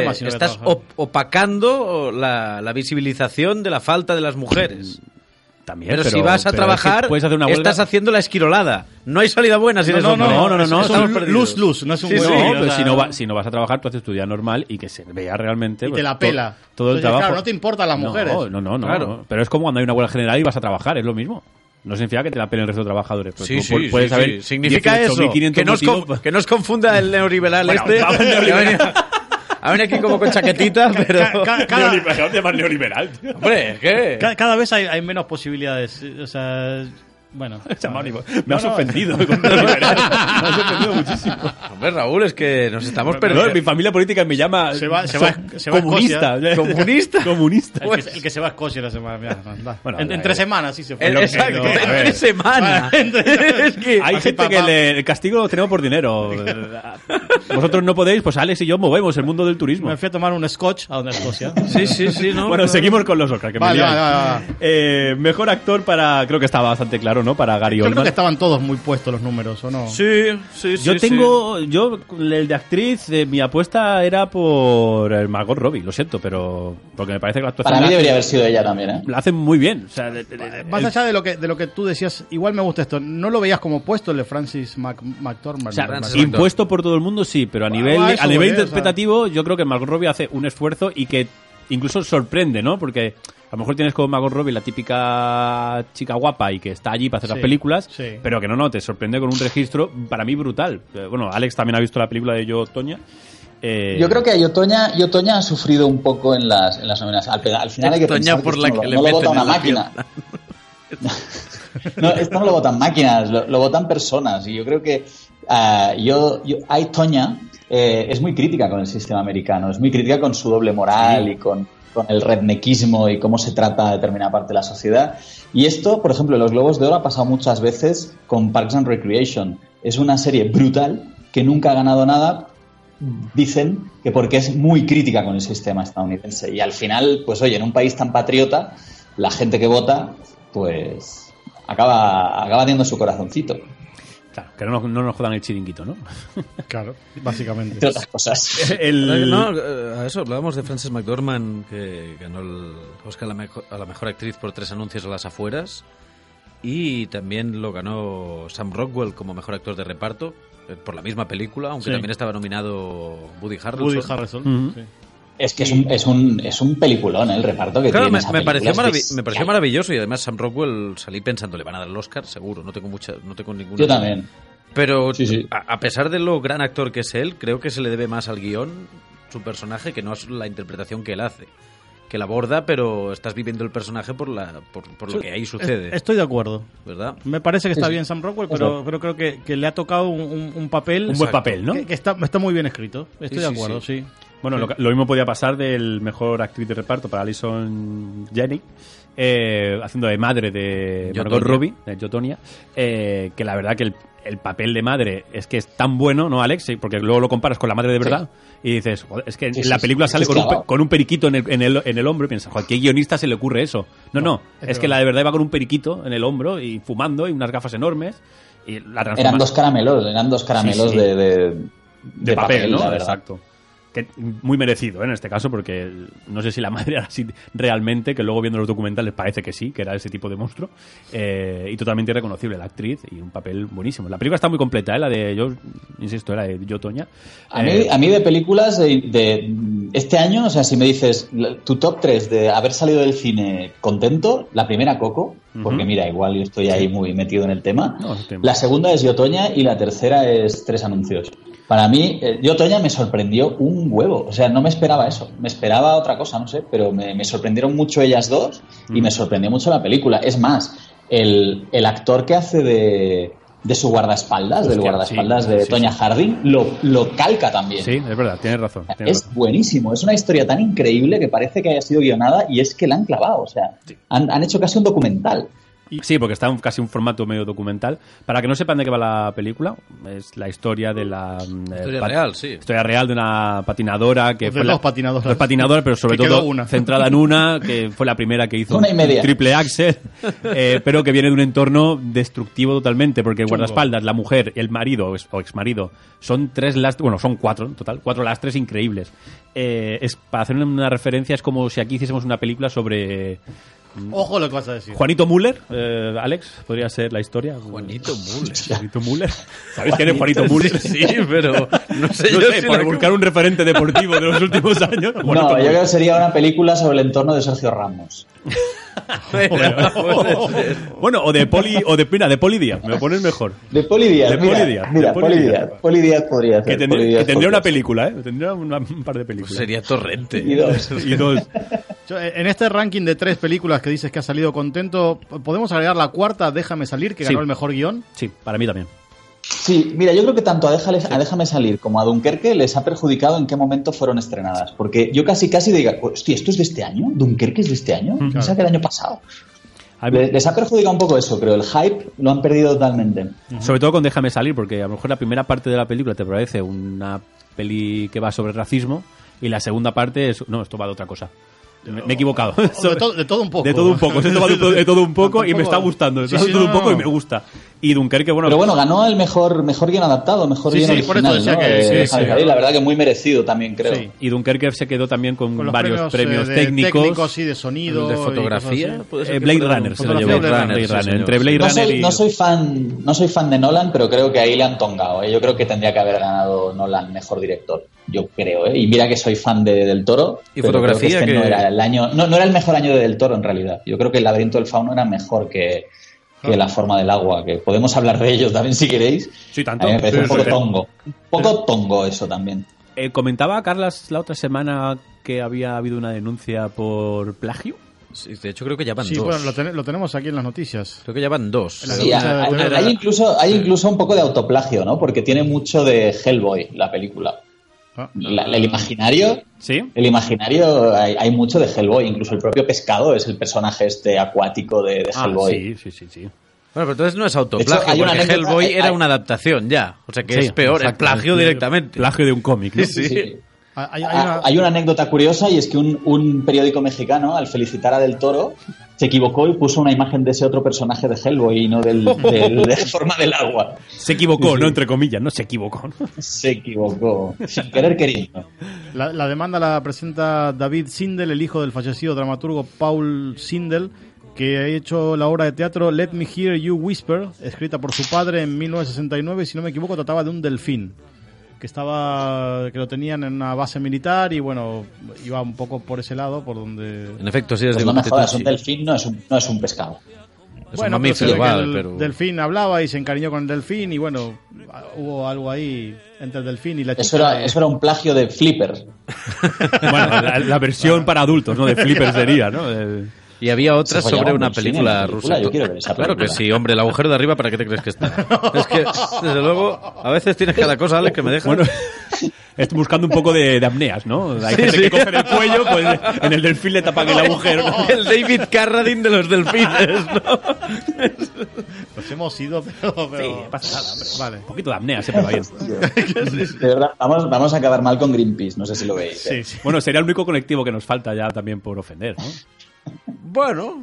opacando la visibilización de la falta de las mujeres. También, pero si vas a trabajar, puedes hacer una huelga. Estás haciendo la esquirolada. No hay salida buena si eres hombre. No. Es un luz, no es un pero si no vas a trabajar, tú haces tu día normal y que se vea realmente. Y te la pela. Todo el trabajo. Claro, no te importan las mujeres. No. Claro. Pero es como cuando hay una huelga general y vas a trabajar, es lo mismo. No significa que te la pelen el resto de trabajadores. Pues puedes saber. Significa eso. Que no os confunda el neoliberal A ver aquí como con chaquetita, pero... neoliberal, tío. Hombre, ¿qué? Cada vez hay menos posibilidades. O sea... Bueno, me has ofendido. Me has ofendido muchísimo. Hombre, Raúl, es que nos estamos perdiendo. Mi familia política me llama comunista. Comunista. El que se va a Escocia la semana. Bueno, entre semanas sí se fue. Exacto, entre semanas. Es que hay gente que el castigo lo tenemos por dinero. Vosotros no podéis, pues Alex y yo movemos el mundo del turismo. Me fui a tomar un scotch a donde Escocia. Sí. No, bueno, seguimos con los Oscars. Mejor actor creo que estaba bastante claro, ¿no? Para Gary Oldman. Creo que estaban todos muy puestos los números, ¿o no? Sí. Yo el de actriz, mi apuesta era por Margot Robbie, lo siento, pero porque me parece que la actuación... Para mí debería haber sido ella también, ¿eh? La hacen muy bien. O sea, más allá de lo que tú decías, igual me gusta esto. ¿No lo veías como puesto el de Francis McDormand? O sea, impuesto por todo el mundo, sí, pero a nivel interpretativo, yo creo que Margot Robbie hace un esfuerzo y que incluso sorprende, ¿no? Porque a lo mejor tienes como Margot Robbie la típica chica guapa y que está allí para hacer las películas, pero que no, te sorprende con un registro para mí brutal. Bueno, Alex también ha visto la película de Yo, Toña. Yo creo que Toña ha sufrido un poco en las nominaciones. Al final hay que pensar por que la esto que no le lo vota meten una máquina. No, esto no lo votan máquinas, lo votan personas. Y yo creo que Toña es muy crítica con el sistema americano, es muy crítica con su doble moral y con el rednequismo y cómo se trata determinada parte de la sociedad. Y esto, por ejemplo, en los Globos de Oro ha pasado muchas veces con Parks and Recreation. Es una serie brutal que nunca ha ganado nada, dicen que porque es muy crítica con el sistema estadounidense. Y al final, pues oye, en un país tan patriota, la gente que vota, pues acaba teniendo su corazoncito. Claro, que no nos jodan el chiringuito, ¿no? Claro, básicamente. Entre otras cosas. A eso hablábamos de Frances McDormand, que ganó el Oscar a la mejor actriz por 3 anuncios a las afueras, y también lo ganó Sam Rockwell como mejor actor de reparto por la misma película, aunque también estaba nominado Woody Harrelson. Sí. Es que es un peliculón el reparto que tiene esa película. Me pareció maravilloso, y además Sam Rockwell salí pensando, le van a dar el Oscar, seguro, no tengo ninguna. Yo también. Pero a pesar de lo gran actor que es él, creo que se le debe más al guión. su personaje que no es la interpretación que él hace. Que la aborda, pero estás viviendo el personaje por lo que ahí sucede. Estoy de acuerdo. ¿Verdad? Me parece que está bien Sam Rockwell, pero creo que le ha tocado un papel... Un buen papel, ¿no? Que está muy bien escrito. Estoy de acuerdo, sí. Bueno, lo mismo podía pasar del mejor actriz de reparto para Alison Janney, haciendo de madre de Margot Robbie, de Jotonia, que la verdad que el papel de madre es que es tan bueno, ¿no, Alex? Porque luego lo comparas con la madre de verdad y dices, joder, es que en la película sale con un periquito en el hombro y piensas, joder, ¿qué guionista se le ocurre eso? No, es que la de verdad iba con un periquito en el hombro y fumando y unas gafas enormes y la transforma. Eran dos caramelos de papel, ¿no? la Exacto. Que muy merecido en este caso, porque no sé si la madre era así realmente, que luego viendo los documentales parece que sí, que era ese tipo de monstruo, y totalmente irreconocible la actriz y un papel buenísimo. La película está muy completa, la de yo insisto, la de Yo, Toña. A mí de películas de este año, o sea, si me dices tu top 3 de haber salido del cine contento, la primera Coco, porque mira, igual yo estoy ahí muy metido en el tema. La segunda es Yo, Toña y la tercera es Tres Anuncios. Para mí, Yo, Toña me sorprendió un huevo. O sea, no me esperaba eso. Me esperaba otra cosa, no sé. Pero me sorprendieron mucho ellas dos y me sorprendió mucho la película. Es más, el actor que hace de su guardaespaldas, del guardaespaldas de Toña Harding, lo calca también. Sí, es verdad, tienes razón. Buenísimo. Es una historia tan increíble que parece que haya sido guionada y es que la han clavado. O sea, han hecho casi un documental. Sí, porque está casi un formato medio documental. Para que no sepan de qué va la película, es la historia de la... Historia real de una patinadora que fue dos patinadoras. Dos patinadoras, pero sobre todo centrada en una, que fue la primera que hizo un triple axel, pero que viene de un entorno destructivo totalmente, porque el guardaespaldas, la mujer, el marido o exmarido, son tres lastres, bueno, son cuatro en total, 4 lastres increíbles. Para hacer una referencia, es como si aquí hiciésemos una película sobre... Ojo lo que vas a decir. Juanito Müller, Alex, podría ser la historia. Juanito Müller. Juanito Müller. ¿Sabéis quién es Juanito Müller? Sí, pero no sé para buscar un referente deportivo de los últimos años. No, yo creo que sería una película sobre el entorno de Sergio Ramos. Bueno, o de Poli Díaz, me lo pones mejor. De Poli Díaz. Poli Díaz podría ser. Que tendría una película, tendría un par de películas. Pues sería Torrente. Y dos. En este ranking de 3 películas que dices que ha salido contento, ¿podemos agregar la cuarta, Déjame Salir, que ganó el mejor guión? Sí, para mí también. Sí, mira, yo creo que tanto a Déjame Salir como a Dunkerque les ha perjudicado en qué momento fueron estrenadas. Porque yo casi digo, hostia, ¿esto es de este año? ¿Dunkerque es de este año? Pensaba que el año pasado. Les ha perjudicado un poco eso, creo. El hype lo han perdido totalmente. Sobre todo con Déjame Salir, porque a lo mejor la primera parte de la película te parece una peli que va sobre racismo y la segunda parte es, no, esto va de otra cosa. Me he equivocado. De todo un poco. De todo un poco. De todo un poco y me está gustando. De todo un poco y me gusta. Y Dunkerque, bueno... Pero bueno, ganó el mejor guion adaptado, mejor guion original. Por eso decía que... La verdad que muy merecido también, creo. Sí. Y Dunkerque se quedó también con varios premios técnicos. Y de sonido. De fotografía. Blade Runner se lo llevó. Blade Runner. Entre Blade Runner y... No soy fan de Nolan, pero creo que ahí le han tongado. Yo creo que tendría que haber ganado Nolan mejor director. Yo creo, Y mira que soy fan de Del Toro. Y fotografía que... no era el año... No era el mejor año de Del Toro, en realidad. Yo creo que El laberinto del fauno era mejor que La forma del agua, que podemos hablar de ellos también si queréis. Sí, tanto. A mí me parece un poco tongo. Un poco tongo eso también. Comentaba Carlas la otra semana que había habido una denuncia por plagio. Sí, de hecho creo que ya van 2. Sí, bueno, lo tenemos aquí en las noticias. Creo que ya van 2. Sí, hay incluso un poco de autoplagio, ¿no? Porque tiene mucho de Hellboy, la película. El imaginario, ¿sí? El imaginario hay mucho de Hellboy, incluso el propio pescado es el personaje acuático de Hellboy. Sí. Bueno, pero entonces no es autoplagio, porque Hellboy era una adaptación ya, o sea que es peor, es plagio directamente. Plagio de un cómic, ¿no? Sí. Hay una anécdota curiosa y es que un periódico mexicano, al felicitar a Del Toro, se equivocó y puso una imagen de ese otro personaje de Hellboy y no de la forma del agua. Se equivocó, no entre comillas, no se equivocó. Se equivocó, sin querer queriendo. La demanda la presenta David Sindel, el hijo del fallecido dramaturgo Paul Sindel, que ha hecho la obra de teatro Let Me Hear You Whisper, escrita por su padre en 1969, y si no me equivoco trataba de un delfín que lo tenían en una base militar y bueno, iba un poco por ese lado, por donde... En efecto, sí, es no me jodas, un delfín no es un pescado. Es Bueno, un pero se mamífero, ve que vale, el pero... delfín hablaba y se encariñó con el delfín y bueno, hubo algo ahí entre el delfín y la Eso chica. era un plagio de Flipper. Bueno, la versión para adultos, ¿no? De Flipper sería, ¿no? Y había otra Se follaba sobre un una delfín en película la película, rusa. yo quiero ver esa Claro que película. sí, hombre, el agujero de arriba, ¿para qué te crees que está? Es que, desde luego, a veces tienes cada cosa, Alex, que me deja... Bueno, estoy buscando un poco de apneas, ¿no? Hay Sí, gente sí. que coge el cuello, pues en el delfín le tapan el agujero, ¿no? El David Carradine de los delfines, ¿no? Nos hemos ido, pero... Sí, no pasa nada, hombre. Vale. Un poquito de apnea siempre va bien. De verdad, vamos a acabar mal con Greenpeace, no sé si lo veis. Sí, sí. Bueno, sería el único colectivo que nos falta ya también por ofender, ¿no? Bueno,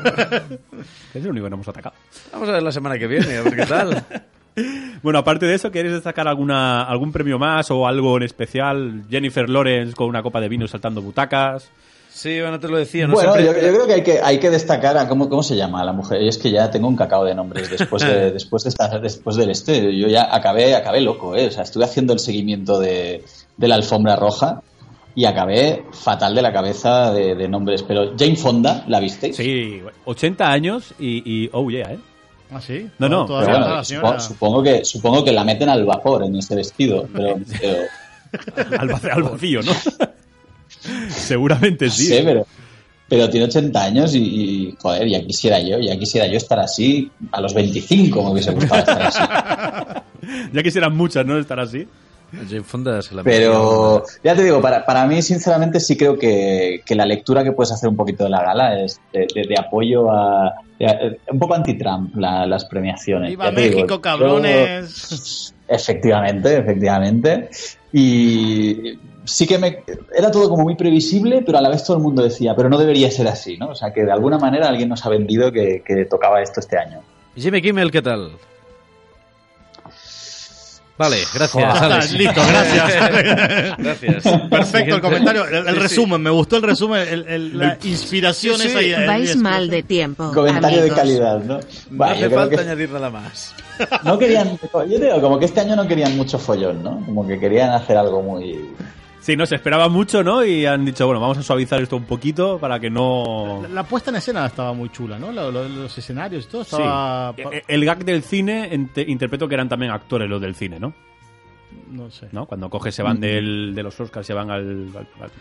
Es el único que no hemos atacado. vamos a ver la semana que viene, a ver qué tal. Bueno, aparte de eso, ¿quieres destacar algún premio más o algo en especial? Jennifer Lawrence con una copa de vino saltando butacas. Sí, bueno, te lo decía. No Bueno, siempre... yo creo que hay que destacar a cómo se llama la mujer. Y es que ya tengo un cacao de nombres después del este. Yo ya acabé loco, ¿eh? O sea, estuve haciendo el seguimiento de la alfombra roja y acabé fatal de la cabeza de nombres. Pero Jane Fonda, ¿la visteis? Sí, 80 años y oh yeah, ¿eh? ¿Ah, sí? No, no. Todavía Pero está bueno, la señora. supongo que la meten al vapor en este vestido. Pero Al vacío, ¿no? Seguramente no sí. sé, pero tiene 80 años y joder, ya quisiera yo estar así a los 25, me hubiese gustado estar así. Ya quisieran muchas, ¿no? Estar así. Jane Fonda se la Pero ya te digo, para mí sinceramente sí creo que la lectura que puedes hacer un poquito de la gala es de apoyo un poco anti-Trump las premiaciones. ¡Viva Ya te digo, México, yo- cabrones! Efectivamente. Y sí que era todo como muy previsible, pero a la vez todo el mundo decía, pero no debería ser así, ¿no? O sea, que de alguna manera alguien nos ha vendido que tocaba esto este año. Jimmy Kimmel, ¿qué tal? Vale, gracias, Joder, Alex. listo, gracias. Gracias. Perfecto Siguiente. el comentario, el Sí, sí. resumen, me gustó el resumen, la inspiración Sí, sí. esa. y- Vais y- mal de tiempo. Comentario de amigos. calidad, ¿no? No Bueno, hace yo creo falta que añadir nada más. no querían, yo digo, como que este año no querían mucho follón, ¿no? Como que querían hacer algo muy... Sí, no, se esperaba mucho, ¿no? Y han dicho, bueno, vamos a suavizar esto un poquito para que no... La puesta en escena estaba muy chula, ¿no? Los escenarios y todo Sí. estaba... El gag del cine, interpreto que eran también actores los del cine, ¿no? No sé. ¿No? Cuando se van de los Oscars, se van al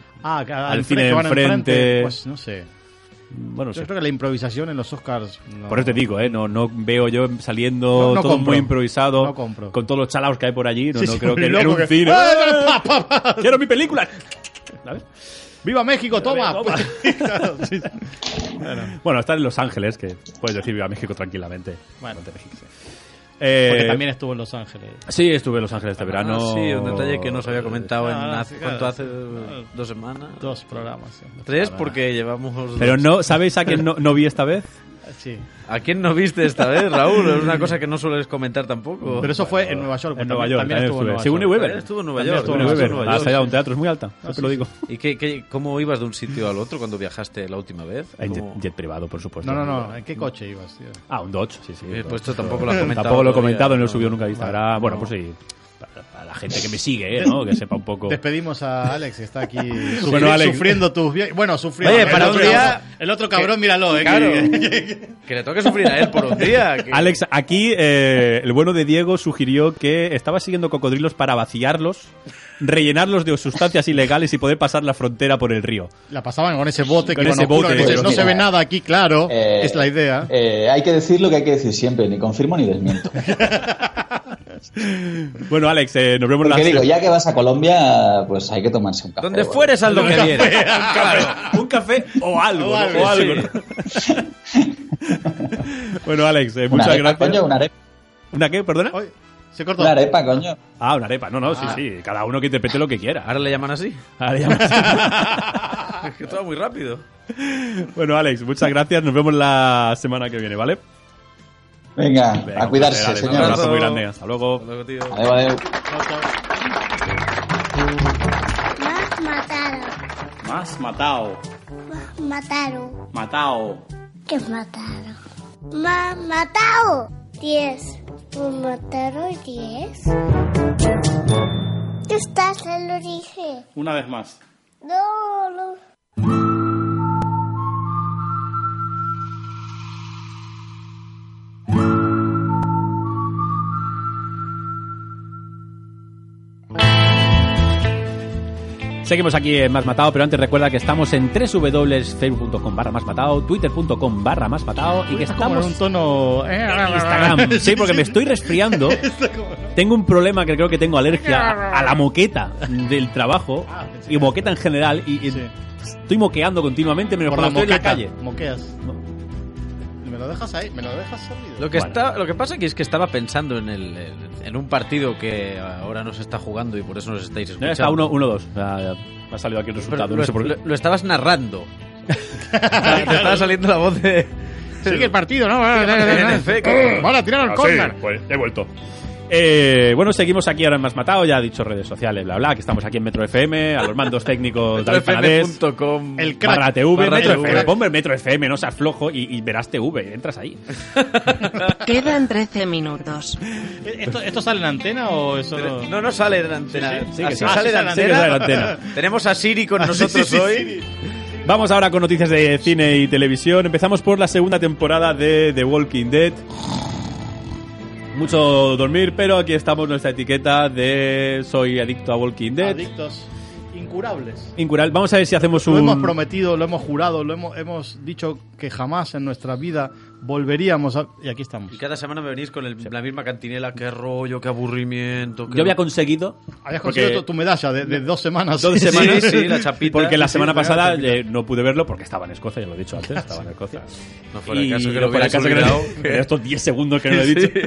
Al cine que van enfrente. Pues no sé. bueno, Yo sí. creo que la improvisación en los Oscars... no- Por eso te digo, no veo yo saliendo No todo compro. muy improvisado, No compro. con todos los chalaos que hay por allí, no, Sí, no sí, creo muy que en loco un que- cine... ¡Ah, pa, pa, pa! ¡Quiero mi película! ¿Sabes? ¡Viva México, toma! Toma. Claro, sí. Bueno, está en Los Ángeles, que puedes decir Viva México tranquilamente. Bueno. No te fijes. Porque también estuvo en Los Ángeles. Sí, estuve en Los Ángeles este verano. Sí, un detalle que no se había comentado Sí, ¿cuánto claro. hace? 2 semanas. 2 programas. Sí. 3 porque llevamos... Pero no, ¿sabéis a quién no vi esta vez? Sí. ¿A quién no viste esta vez, Raúl? Es una cosa que no sueles comentar tampoco. Pero eso fue en Nueva York. En también- Nueva York, también estuvo en Nueva Sigourney York. Weaver. También estuvo en Nueva También York. estuvo en Sigourney Nueva Weaver. York. La salida de un teatro es muy alta, te lo digo. ¿Y cómo ibas de un sitio al otro cuando viajaste la última vez? En ¿Cómo- jet privado, por supuesto. No. ¿En qué coche ibas, tío? Ah, un Dodge, sí. Pues esto tampoco lo has comentado. Tampoco lo he todavía, comentado, no lo he ¿no? subido nunca a Instagram. Bueno, pues sí. Para la gente que me sigue, ¿no? Que sepa un poco. Despedimos a Alex, que está aquí Bueno, Alex. sufriendo tus viajes. Bueno, sufriendo. Oye, El para otro- un día- El otro cabrón, míralo, Claro. Que le toque sufrir a él por un día. que- Alex, aquí el bueno de Diego sugirió que estaba siguiendo cocodrilos para vaciarlos, rellenarlos de sustancias ilegales y poder pasar la frontera por el río. La pasaban con ese bote Con que ese iban oscuro, bote. que dices, Pues no se mira, ve nada aquí, claro. Es la idea. Hay que decir lo que hay que decir siempre, ni confirmo ni desmiento. Bueno, Alex, nos vemos Porque la digo, ya que vas a Colombia, pues hay que tomarse un café. Donde bueno. fueres al lo que vienes. un café o algo. O algo, ¿no? sí. ¿no? Bueno, Alex, Una muchas arepa, gracias. coño, una arepa. ¿Una qué? ¿Perdona? Oye, se cortó. Una arepa, coño. Ah, una arepa. No, sí. Cada uno que interprete lo que quiera. Ahora le llaman así. Ahora le llamas así. Es que todo muy rápido. Bueno, Alex, muchas gracias. Nos vemos la semana que viene, ¿vale? Venga, Venga, a un cuidarse, placer, Alex. Un señores. abrazo muy grande. Hasta luego. Hasta luego, tío. Adeu, adeu. Más mataron. Más matado. Más mataron. Matado. ¿Qué mataron? Más matado. 10. Más mataron 10. Estás en el origen. Una vez más. No. Seguimos aquí en Más Matado, pero antes recuerda que estamos en www.facebook.com/másmatado, twitter.com/másmatado y que estamos en un tono Instagram. Sí, porque me estoy resfriando. Tengo un problema que creo que tengo alergia a la moqueta del trabajo y moqueta en general y estoy moqueando continuamente menos por cuando la estoy en la moqueta. calle. Moqueas. Me lo dejas ahí, me lo dejas servido. Lo que pasa es que estaba pensando en un partido que ahora no se está jugando y por eso nos estáis escuchando. Está 1-2. O sea, me ha salido aquí el resultado. Pero No sé por qué. lo estabas narrando. Te estaba saliendo la voz de... Sigue el partido, ¿no? Van a tirar al córner. Pues he vuelto. Bueno, seguimos aquí ahora en Más Matado. Ya he dicho redes sociales, bla, bla, que estamos aquí en Metro FM, a los mandos técnicos David Panadés, metrofm.com el crack. barra TV, barra Metro TV. FM, ponme Metro FM, no seas flojo y verás TV, entras ahí. Quedan 13 minutos. ¿Esto sale en antena o eso no? No sale en antena. Sí, que Así sí. sale en Sí, que sale en antena. antena. Tenemos a Siri con nosotros hoy. Vamos ahora con noticias de cine y televisión. Empezamos por la segunda temporada de The Walking Dead. Mucho dormir, pero aquí estamos nuestra etiqueta de soy adicto a Walking Dead. Adictos incurables. Incurable. Vamos a ver si hacemos Lo un... hemos prometido, lo hemos jurado, hemos dicho que jamás en nuestra vida volveríamos a... Y aquí estamos. Y cada semana me venís con la misma cantinela. Qué rollo, qué aburrimiento. Yo había conseguido... Habías conseguido porque- tu medalla de 2 semanas. 2 semanas, Sí, la chapita. porque la Sí, semana sí, la pasada chapita. no pude verlo porque estaba en Escocia, ya lo he dicho antes, estaba en Escocia. No fuera el caso que lo fuera hubieras el caso que olvidado. en estos 10 segundos que no lo he Sí. dicho.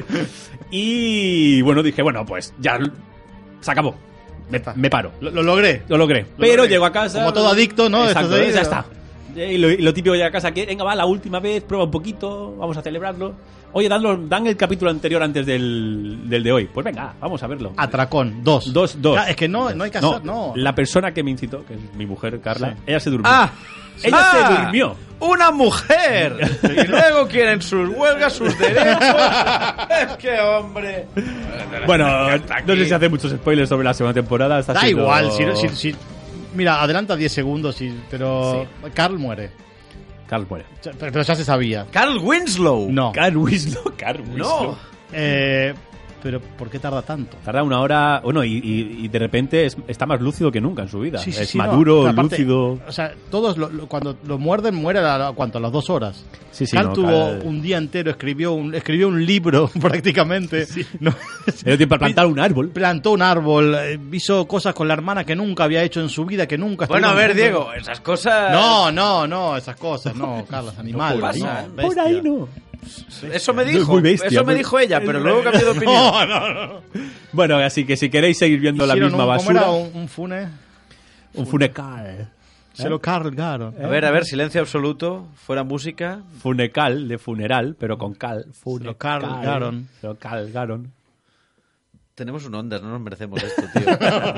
Y bueno, dije, bueno, pues ya se acabó. Me paro. Lo logré. Lo logré. Pero llego a casa... Como todo adicto, ¿no? Exacto, Estás ahí, ya está. Y lo típico llega a casa, que venga, va, la última vez, prueba un poquito, vamos a celebrarlo. Oye, dan el capítulo anterior antes del de hoy. Pues venga, vamos a verlo. Atracón, 2. 2. Es que no hay que hacer, no. La persona que me incitó, que es mi mujer, Carla, Sí. ella se durmió. Ella se durmió. ¡Una mujer! Y luego quieren sus huelgas, sus derechos. Es que, hombre. Bueno, no sé si hace muchos spoilers sobre la segunda temporada. Está Da siendo- igual, si mira, adelanta 10 segundos, pero Carl muere. Carl muere. Pero ya se sabía. Carl Winslow. No. Carl Winslow. No. Pero ¿por qué tarda tanto? Tarda 1 hora. Bueno, y de repente está más lúcido que nunca en su vida. Sí, sí, es sí, maduro, no. Pero aparte, lúcido. O sea, todos cuando lo muerden, muere a las 2 horas. Sí, sí, Carl no, tuvo Carl- un día entero, escribió un libro prácticamente. No, Le dio tiempo a plantar un árbol. plantó un árbol, hizo cosas con la hermana que nunca había hecho en su vida, que nunca Bueno, a ver, estuvieron Diego, esas cosas... No, esas cosas, no, Carlos, animal. Por ahí, no, por ahí bestia. no. Eso me Es dijo. muy bestia, Eso me muy- dijo ella, pero luego cambió de opinión. No. Bueno, así que si queréis seguir viendo la Hicieron misma ¿cómo basura, era? Un fune. un funecal. Se lo cargaron. A ver, silencio absoluto, fuera música. Funecal, de funeral, pero con cal. Se lo cargaron. Se lo cargaron. Tenemos un Ondas, no nos merecemos esto, tío.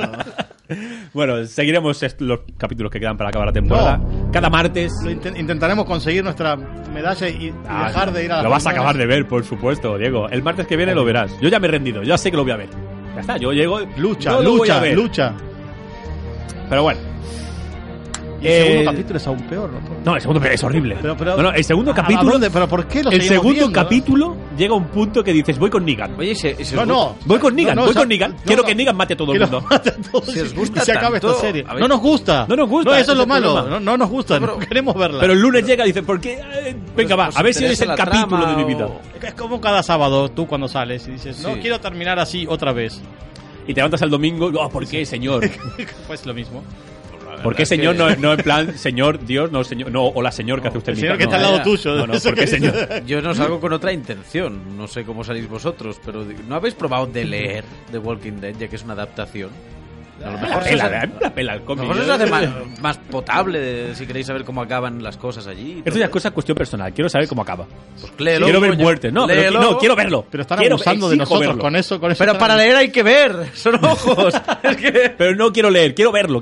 Bueno, seguiremos los capítulos que quedan para acabar la temporada. Cada martes. Intentaremos conseguir nuestra medalla y dejar de ir a las Lo vas a reuniones. acabar de ver, por supuesto, Diego. El martes que viene lo verás. Yo ya me he rendido, ya sé que lo voy a ver. Ya está, yo llego. Lucha, no lo voy a ver. lucha. Pero bueno. Y el segundo capítulo es aún peor, ¿no? No, el segundo es horrible. Pero, no, el segundo ¿a capítulo. dónde? ¿Pero por qué lo El seguimos segundo viendo, no? capítulo llega a un punto que dices, voy con Negan. Oye, si No. Voy con Negan, No, voy o sea, con Negan. no, Quiero no. que Negan mate a todo Que el lo mundo. mate a todos Si os y gusta se acabe tanto, esta serie. a ver- No nos gusta. No nos gusta, No, ese eso es es lo el malo. problema. No nos gusta. No queremos verla. Pero el lunes llega y dice, ¿por qué? Venga, va, ¿Os a ver si interesa es el la capítulo trama de mi o- vida. Es como cada sábado tú cuando sales y dices, no Sí. quiero terminar así otra vez. Y te levantas el domingo, ¿por qué, señor? Pues lo mismo. ¿Por qué, señor? No en plan, señor, Dios, no, señor, no, hola, señor, que hace usted El en mi señor casa. que está al No, lado ya. tuyo. No, Eso ¿por qué, que- señor? Yo no salgo con otra intención. No sé cómo salís vosotros, pero ¿no habéis probado de leer The Walking Dead, ya que es una adaptación? A lo mejor se os hace- La pela el a lo cómic. mejor se os hace más potable si queréis saber cómo acaban las cosas allí. Esto ya es cosa cuestión personal. Quiero saber cómo acaba. Pues léelo, Quiero ver coño. muerte. No, pero Léelo. no, quiero verlo. Pero están Quiero- abusando de exijo nosotros verlo. con eso. Pero están- para leer hay que ver. Son ojos. Es que... Pero no quiero leer, quiero verlo.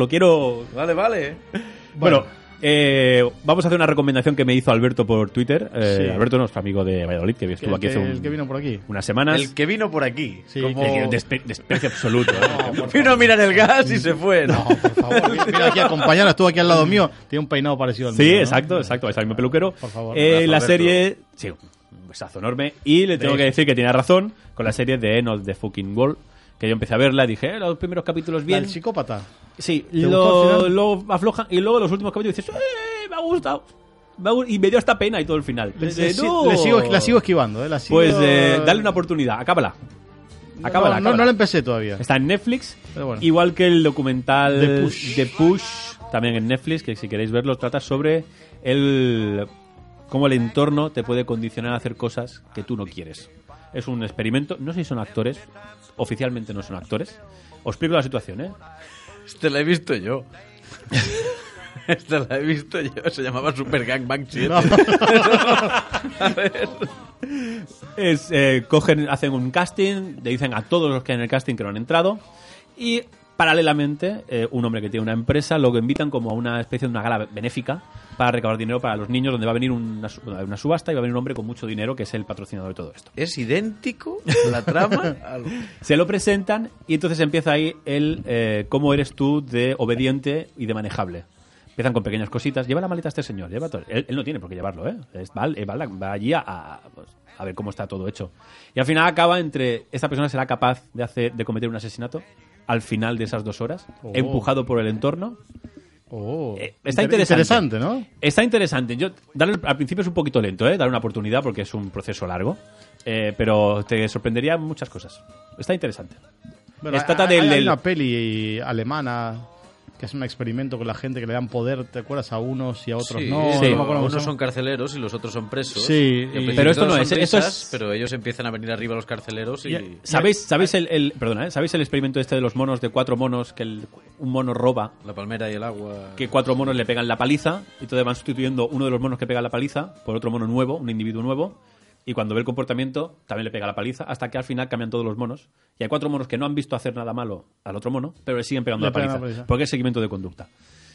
Vale. Bueno, vamos a hacer una recomendación que me hizo Alberto por Twitter. Sí. Alberto, nuestro amigo de Valladolid, que estuvo aquí hace el que vino por aquí. unas semanas. El que vino por aquí. Sí, como... que- Desprecio absoluto. Vino a mirar el gas y se fue. No, por favor. Vino aquí a acompañar, estuvo aquí al lado mío. Tiene un peinado parecido al mío. Sí, ¿no? exacto. Es el mismo peluquero. Por favor. La Alberto. serie... Sí, un besazo enorme. Y le tengo que decir que tiene razón con la serie de End of the Fucking World, que yo empecé a verla y dije, los primeros capítulos bien. ¿El psicópata? Sí, ¿Te gustó al final? lo aflojan y luego los últimos capítulos dices, me ha gustado. Y me dio hasta pena y todo el final. La sigo esquivando, la sigo... Pues dale una oportunidad, acábala. No la empecé todavía. Está en Netflix, bueno. igual que el documental The Push, también en Netflix, que si queréis verlo, trata sobre cómo el entorno te puede condicionar a hacer cosas que tú no quieres. Es un experimento, no sé si son actores, oficialmente no son actores. Os explico la situación, ¿eh? Este la he visto yo. Esta la he visto yo, se llamaba Super Gangbang 7. No. A ver. Hacen un casting, le dicen a todos los que hay en el casting que no han entrado y paralelamente un hombre que tiene una empresa lo invitan como a una especie de una gala benéfica para recaudar dinero para los niños, donde va a venir una subasta y va a venir un hombre con mucho dinero que es el patrocinador de todo esto. ¿Es idéntico la trama? Se lo presentan y entonces empieza ahí el cómo eres tú de obediente y de manejable. Empiezan con pequeñas cositas. Lleva la maleta a este señor. Lleva todo. Él no tiene por qué llevarlo, ¿eh? Va allí a ver cómo está todo hecho. Y al final acaba entre... Esta persona será capaz de cometer un asesinato al final de esas 2 horas, empujado por el entorno. Está interesante, ¿no? Está interesante. Al principio es un poquito lento, dar una oportunidad porque es un proceso largo. Pero te sorprendería muchas cosas. Está interesante. Bueno, hay una peli alemana que es un experimento con la gente que le dan poder, ¿te acuerdas? A unos y a otros no. Sí, no me acuerdo unos son carceleros y los otros son presos. Sí, pero esto no es. Eso es... Pero ellos empiezan a venir arriba los carceleros y... ¿Sabéis el experimento este de los monos, de 4 monos, que un mono roba? La palmera y el agua... Que 4 monos le pegan la paliza y entonces van sustituyendo uno de los monos que pega la paliza por otro mono nuevo, un individuo nuevo. Y cuando ve el comportamiento, también le pega la paliza, hasta que al final cambian todos los monos. Y hay 4 monos que no han visto hacer nada malo al otro mono, pero le siguen pegando la paliza. Porque es seguimiento de conducta.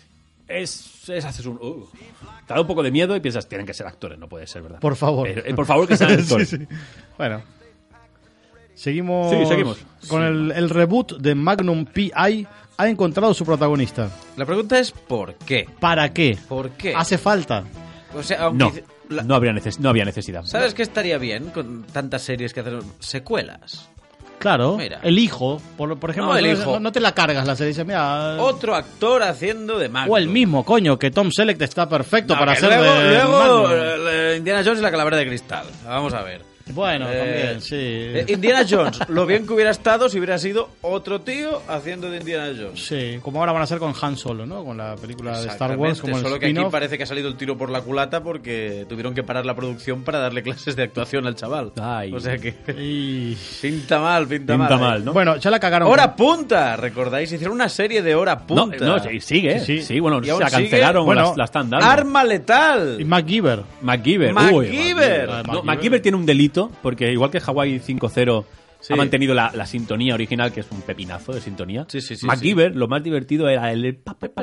Haces un... te da un poco de miedo y piensas, tienen que ser actores, no puede ser, ¿verdad? Por favor. Por favor que sean actores. Sí. Bueno. Seguimos con el reboot de Magnum P.I. Ha encontrado su protagonista. La pregunta es ¿por qué? ¿Para qué? ¿Por qué? ¿Hace falta? O sea, aunque... No había necesidad. ¿Sabes qué estaría bien con tantas series que hacen secuelas? Claro, mira. El hijo, por ejemplo, no te la cargas la serie. Mira, otro actor haciendo de Magnum. O el mismo, coño, que Tom Selleck está perfecto para hacer luego Indiana Jones y la calavera de cristal. Vamos a ver. Bueno, también, sí. Indiana Jones, lo bien que hubiera estado si hubiera sido otro tío haciendo de Indiana Jones. Sí, como ahora van a hacer con Han Solo, ¿no? Con la película de Star Wars, como el solo que aquí parece que ha salido el tiro por la culata porque tuvieron que parar la producción para darle clases de actuación al chaval. Ay. O sea que pinta mal, ¿no? Bueno, ya la cagaron. Hora punta, ¿recordáis? Hicieron una serie de Hora punta. No, sigue. Sí, bueno, se la cancelaron, bueno, la están dando. Arma letal. Y MacGyver. MacGyver tiene un delito porque igual que Hawaii 5.0 ha mantenido la sintonía original, que es un pepinazo de sintonía. MacGyver, lo más divertido era el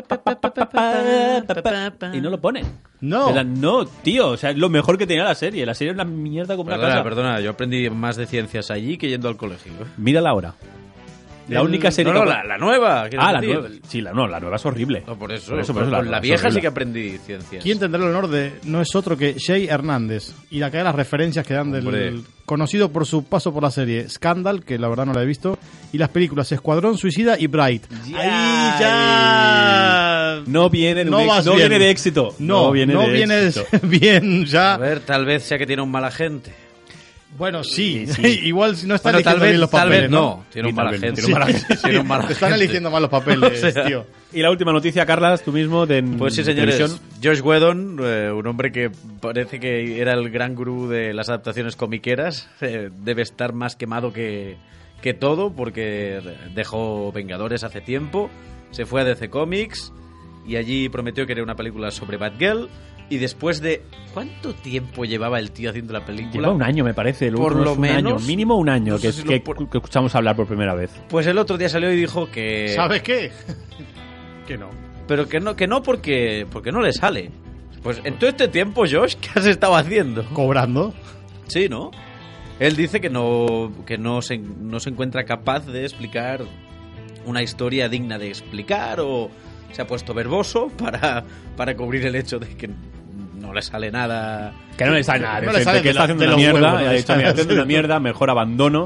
y no lo pone. No, tío, o sea, es lo mejor que tenía la serie. La serie es una mierda como una casa. Perdona, yo aprendí más de ciencias allí que yendo al colegio. Mírala ahora. La única serie... la nueva. La nueva. Sí, la nueva es horrible. No, por eso la vieja sí que aprendí ciencias. ¿Quién tendrá el honor de...? No es otro que Jay Hernández. Y acá las referencias que dan del... Conocido por su paso por la serie Scandal, que la verdad no la he visto, y las películas Escuadrón Suicida y Bright. Ahí ya... No viene de éxito. No viene bien ya. A ver, tal vez sea que tiene un mal agente. Bueno, sí. Igual no están eligiendo bien los papeles. Tal vez no. Tiene un mal agente. Están eligiendo mal los papeles, o sea, tío. Y la última noticia, Carlas, tú mismo, Pues sí, señores. televisión. Josh Whedon, un hombre que parece que era el gran gurú de las adaptaciones comiqueras, debe estar más quemado que todo, porque dejó Vengadores hace tiempo, se fue a DC Comics y allí prometió que era una película sobre Batgirl. Y después de... ¿Cuánto tiempo llevaba el tío haciendo la película? Lleva un año, me parece. Por lo menos. Mínimo un año, no sé que escuchamos hablar por primera vez. Pues el otro día salió y dijo que... ¿Sabes qué? Que no. Pero que no porque no le sale. Pues en todo este tiempo, Josh, ¿qué has estado haciendo? ¿Cobrando? Sí, ¿no? Él dice que no se encuentra capaz de explicar una historia digna de explicar, o se ha puesto verboso para cubrir el hecho de que no le sale nada. Que no le sale nada. No le sale que está haciendo una mierda. Ha dicho, mira, haciendo una mierda, mejor abandono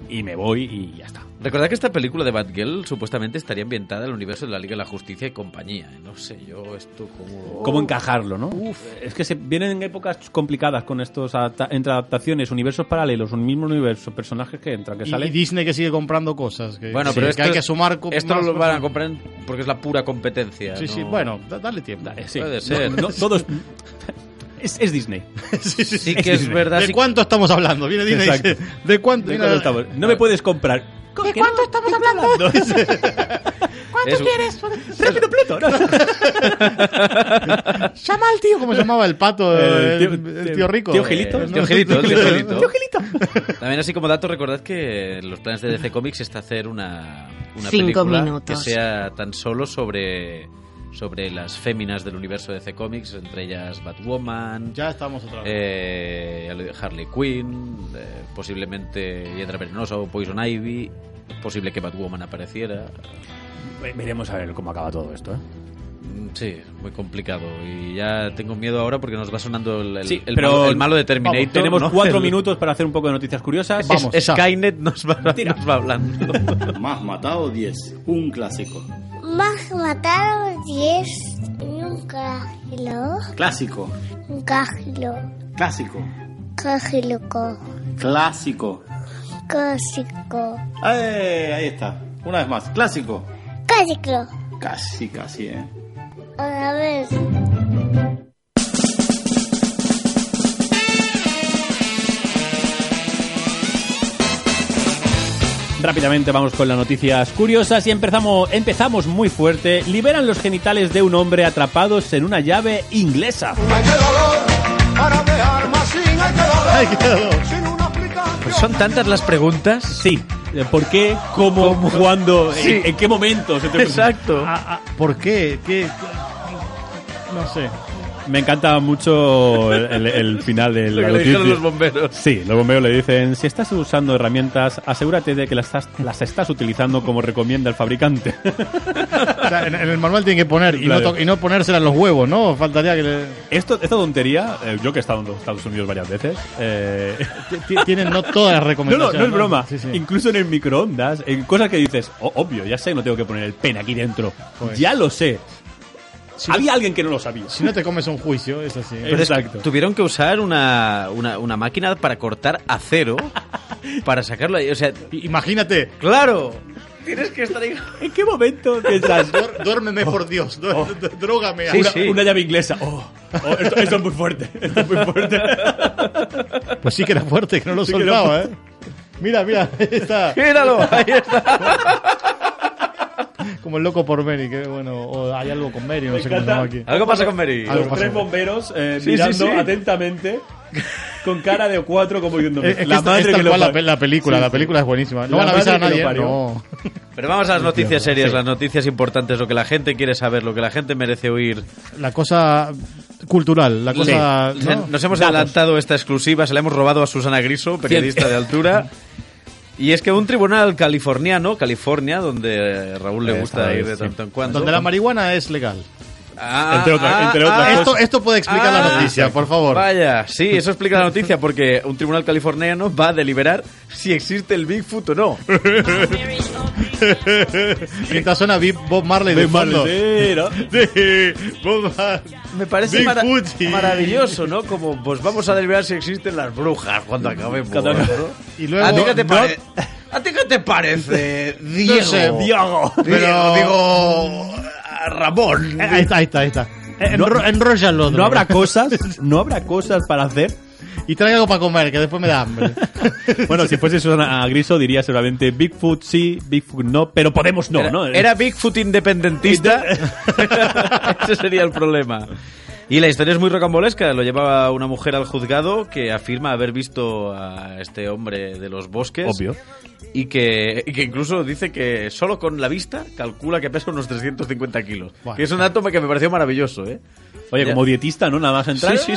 y me voy y ya está. Recordad que esta película de Batgirl supuestamente estaría ambientada en el universo de la Liga de la Justicia y compañía. No sé yo esto cómo... ¿Cómo encajarlo, no? Es que se vienen en épocas complicadas con estos entre adaptaciones, universos paralelos, un mismo universo, personajes que entran, que salen. Y Disney que sigue comprando cosas. Bueno, pero que hay que sumar... Esto lo van a comprar porque es la pura competencia. Sí, ¿no? sí, bueno, dale tiempo. Sí. Puede ser. No, todos... Es Disney. Sí que es verdad. ¿De cuánto estamos hablando? Viene Disney y dice, ¿de cuánto? Estamos? No me puedes comprar. ¿De cuánto estamos hablando? ¿Cuánto quieres? ¡Rápido, Pluto! ¿No? Llama al tío, ¿cómo se llamaba el pato? El tío rico. ¿Tío Gilito? Tío Gilito. ¡Tío Gilito! También así como dato, recordad que los planes de DC Comics está hacer una 5 película minutos. que sea tan solo sobre las féminas del universo de DC Comics, entre ellas Batwoman, ya estamos otra vez. Harley Quinn, posiblemente Hiedra Venenosa o Poison Ivy, posible que Batwoman apareciera. Veremos a ver cómo acaba todo esto, ¿eh? Sí, muy complicado. Y ya tengo miedo ahora porque nos va sonando el pero malo de Terminator. Vamos, tenemos ¿no? 4 minutos para hacer un poco de noticias curiosas. Vamos, Skynet nos va hablando. Más matado 10, un clásico. Más mataron 10 en un cajilo. Clásico. Un cajilo. Clásico. Cajilo. Clásico. Clásico. Ahí está. Una vez más. Clásico. Clásico. Casi, ¿eh? Otra vez. Rápidamente vamos con las noticias curiosas y empezamos muy fuerte. Liberan los genitales de un hombre atrapados en una llave inglesa. Pues son tantas las preguntas. Sí. ¿Por qué? ¿Cómo? ¿Cuándo? Sí. ¿En qué momento? Exacto. ¿Por qué? No sé. Me encanta mucho el final de la noticia. Dijeron los bomberos. Sí, los bomberos le dicen: si estás usando herramientas, asegúrate de que las estás utilizando como recomienda el fabricante. O sea, en el manual tiene que poner claro. y no ponérsela en los huevos, ¿no? Faltaría que Esta tontería, yo que he estado en Estados Unidos varias veces, tienen no todas las recomendaciones. No es broma. Sí. Incluso en el microondas, en cosas que dices, obvio, ya sé, no tengo que poner el pen aquí dentro. Pues. Ya lo sé. Si había alguien que no lo sabía. Si no te comes un juicio, es así. Pero exacto. Tuvieron que usar una máquina para cortar acero para sacarlo ahí. O sea, imagínate. Claro. Tienes que estar ahí. ¿En qué momento piensas? Duérmeme, por Dios. Drógame. Sí, una llave inglesa. Esto es muy fuerte. Esto es muy fuerte. Pues sí que era fuerte, que no lo soltaba, ¿eh? Mira, ahí está. Míralo, ahí está. Como el loco por Mary, que bueno, o hay algo con Mary, no sé cómo se llama aquí. Algo pasa con Mary. Los tres bomberos mirando atentamente, con cara de 4 como diciendo, la madre que la película, la película es buenísima. No van a avisar a nadie, no. Pero vamos a las noticias serias, las noticias importantes, lo que la gente quiere saber, lo que la gente merece oír. La cosa cultural, la cosa... Sí. ¿No? Nos hemos adelantado esta exclusiva, se la hemos robado a Susana Griso, periodista de altura. Y es que un tribunal californiano, California, donde Raúl le gusta ir de tanto en cuando... Donde la marihuana es legal. Entre otras cosas. Esto puede explicar la noticia, por favor. Vaya, sí, eso explica la noticia, porque un tribunal californiano va a deliberar si existe el Bigfoot o no. Mientras suena Bob Marley de fondo. Me parece maravilloso, ¿no? Como, pues vamos a deliberar si existen las brujas cuando acabemos. ¿No? Y luego, ¿A ti qué te parece, Diego? No sé, Diego. Pero digo... Ramón. Ahí está. Enróllalo. No habrá cosas para hacer. Y trae algo para comer, que después me da hambre. Bueno, si fuese Susana Griso diría seguramente Bigfoot sí, Bigfoot no, pero Podemos no, ¿no? Era Bigfoot independentista. Ese sería el problema. Y la historia es muy rocambolesca. Lo lleva una mujer al juzgado que afirma haber visto a este hombre de los bosques. Obvio. Y que incluso dice que solo con la vista calcula que pesa unos 350 kilos. Bueno. Que es un dato que me pareció maravilloso, ¿eh? Oye, como dietista, ¿no? Nada más entrar. Sí.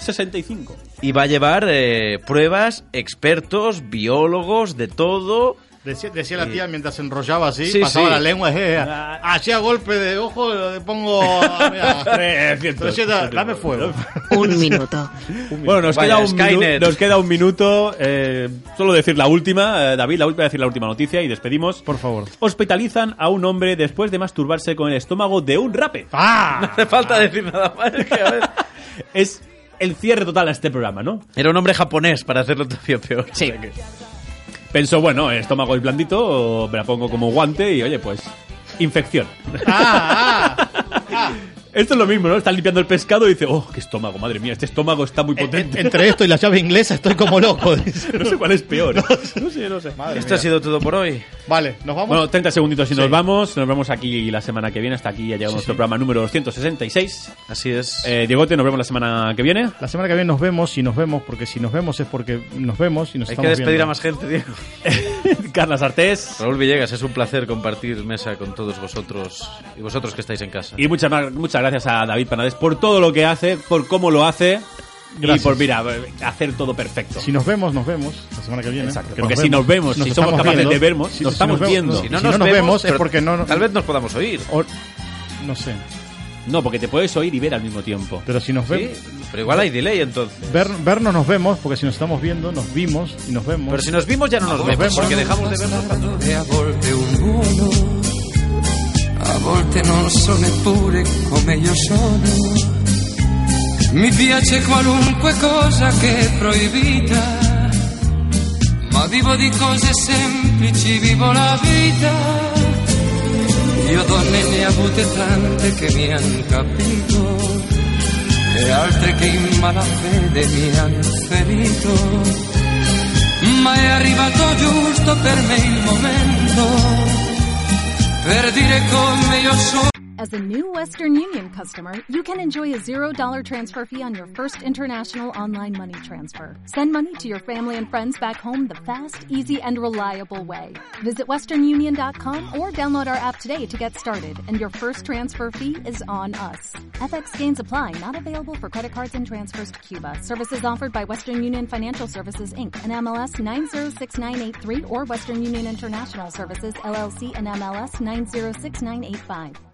65. Y va a llevar pruebas, expertos, biólogos, de todo, Decía la tía mientras enrollaba así, Sí, pasaba sí. la lengua, hacía golpe de ojo, le pongo... Mira, dame fuego. Un minuto. Bueno, nos queda un minuto. Solo decir la última. David, voy a decir la última noticia y despedimos. Por favor. Hospitalizan a un hombre después de masturbarse con el estómago de un rape. No hace falta decir nada más. Que, a ver. Es el cierre total a este programa, ¿no? Era un hombre japonés para hacerlo todavía peor. Sí. Pensó, bueno, el estómago es blandito, me la pongo como guante y, oye, pues, infección. Esto es lo mismo, ¿no? Están limpiando el pescado y dice, oh, qué estómago, madre mía, este estómago está muy potente. Entre esto y la llave inglesa estoy como loco. No sé cuál es peor. No sé. Esto ha sido todo por hoy. Vale, ¿nos vamos? Bueno, 30 segunditos y nos vamos. Nos vemos aquí la semana que viene. Hasta aquí ya llegamos nuestro programa número 266. Así es. Diegote, nos vemos la semana que viene. La semana que viene nos vemos, porque si nos vemos es porque nos vemos y nos Hay estamos que despedir viendo. a más gente, Diego. Carla Sartés. Raúl Villegas, es un placer compartir mesa con todos vosotros y vosotros que estáis en casa. Y muchas gracias a David Panades por todo lo que hace, por cómo lo hace. Gracias. Y por, mira, hacer todo perfecto. Si nos vemos la semana que viene. Exacto, porque si nos vemos, si somos capaces de vernos, nos estamos viendo. Si no Si no nos nos vemos pero es porque no... Tal vez nos podamos oír. No sé. No, porque te puedes oír y ver al mismo tiempo. Pero si nos Sí, vemos... pero igual hay delay entonces. Vernos nos vemos, porque si nos estamos viendo, nos vimos y nos vemos. Pero si nos vimos ya no nos vemos, porque dejamos de vernos cuando... E a volte un buono, a volte non so neppure come io sono. Mi piace qualunque cosa che è proibita, ma vivo di cose semplici, vivo la vita. Io donne ne ho avute tante che mi han capito e altre che in malafede mi han ferito, ma è arrivato giusto per me il momento per dire come io sono. As a new Western Union customer, you can enjoy a $0 transfer fee on your first international online money transfer. Send money to your family and friends back home the fast, easy, and reliable way. Visit westernunion.com or download our app today to get started, and your first transfer fee is on us. FX gains apply, not available for credit cards and transfers to Cuba. Services offered by Western Union Financial Services, Inc., and MLS 906983, or Western Union International Services, LLC, and MLS 906985.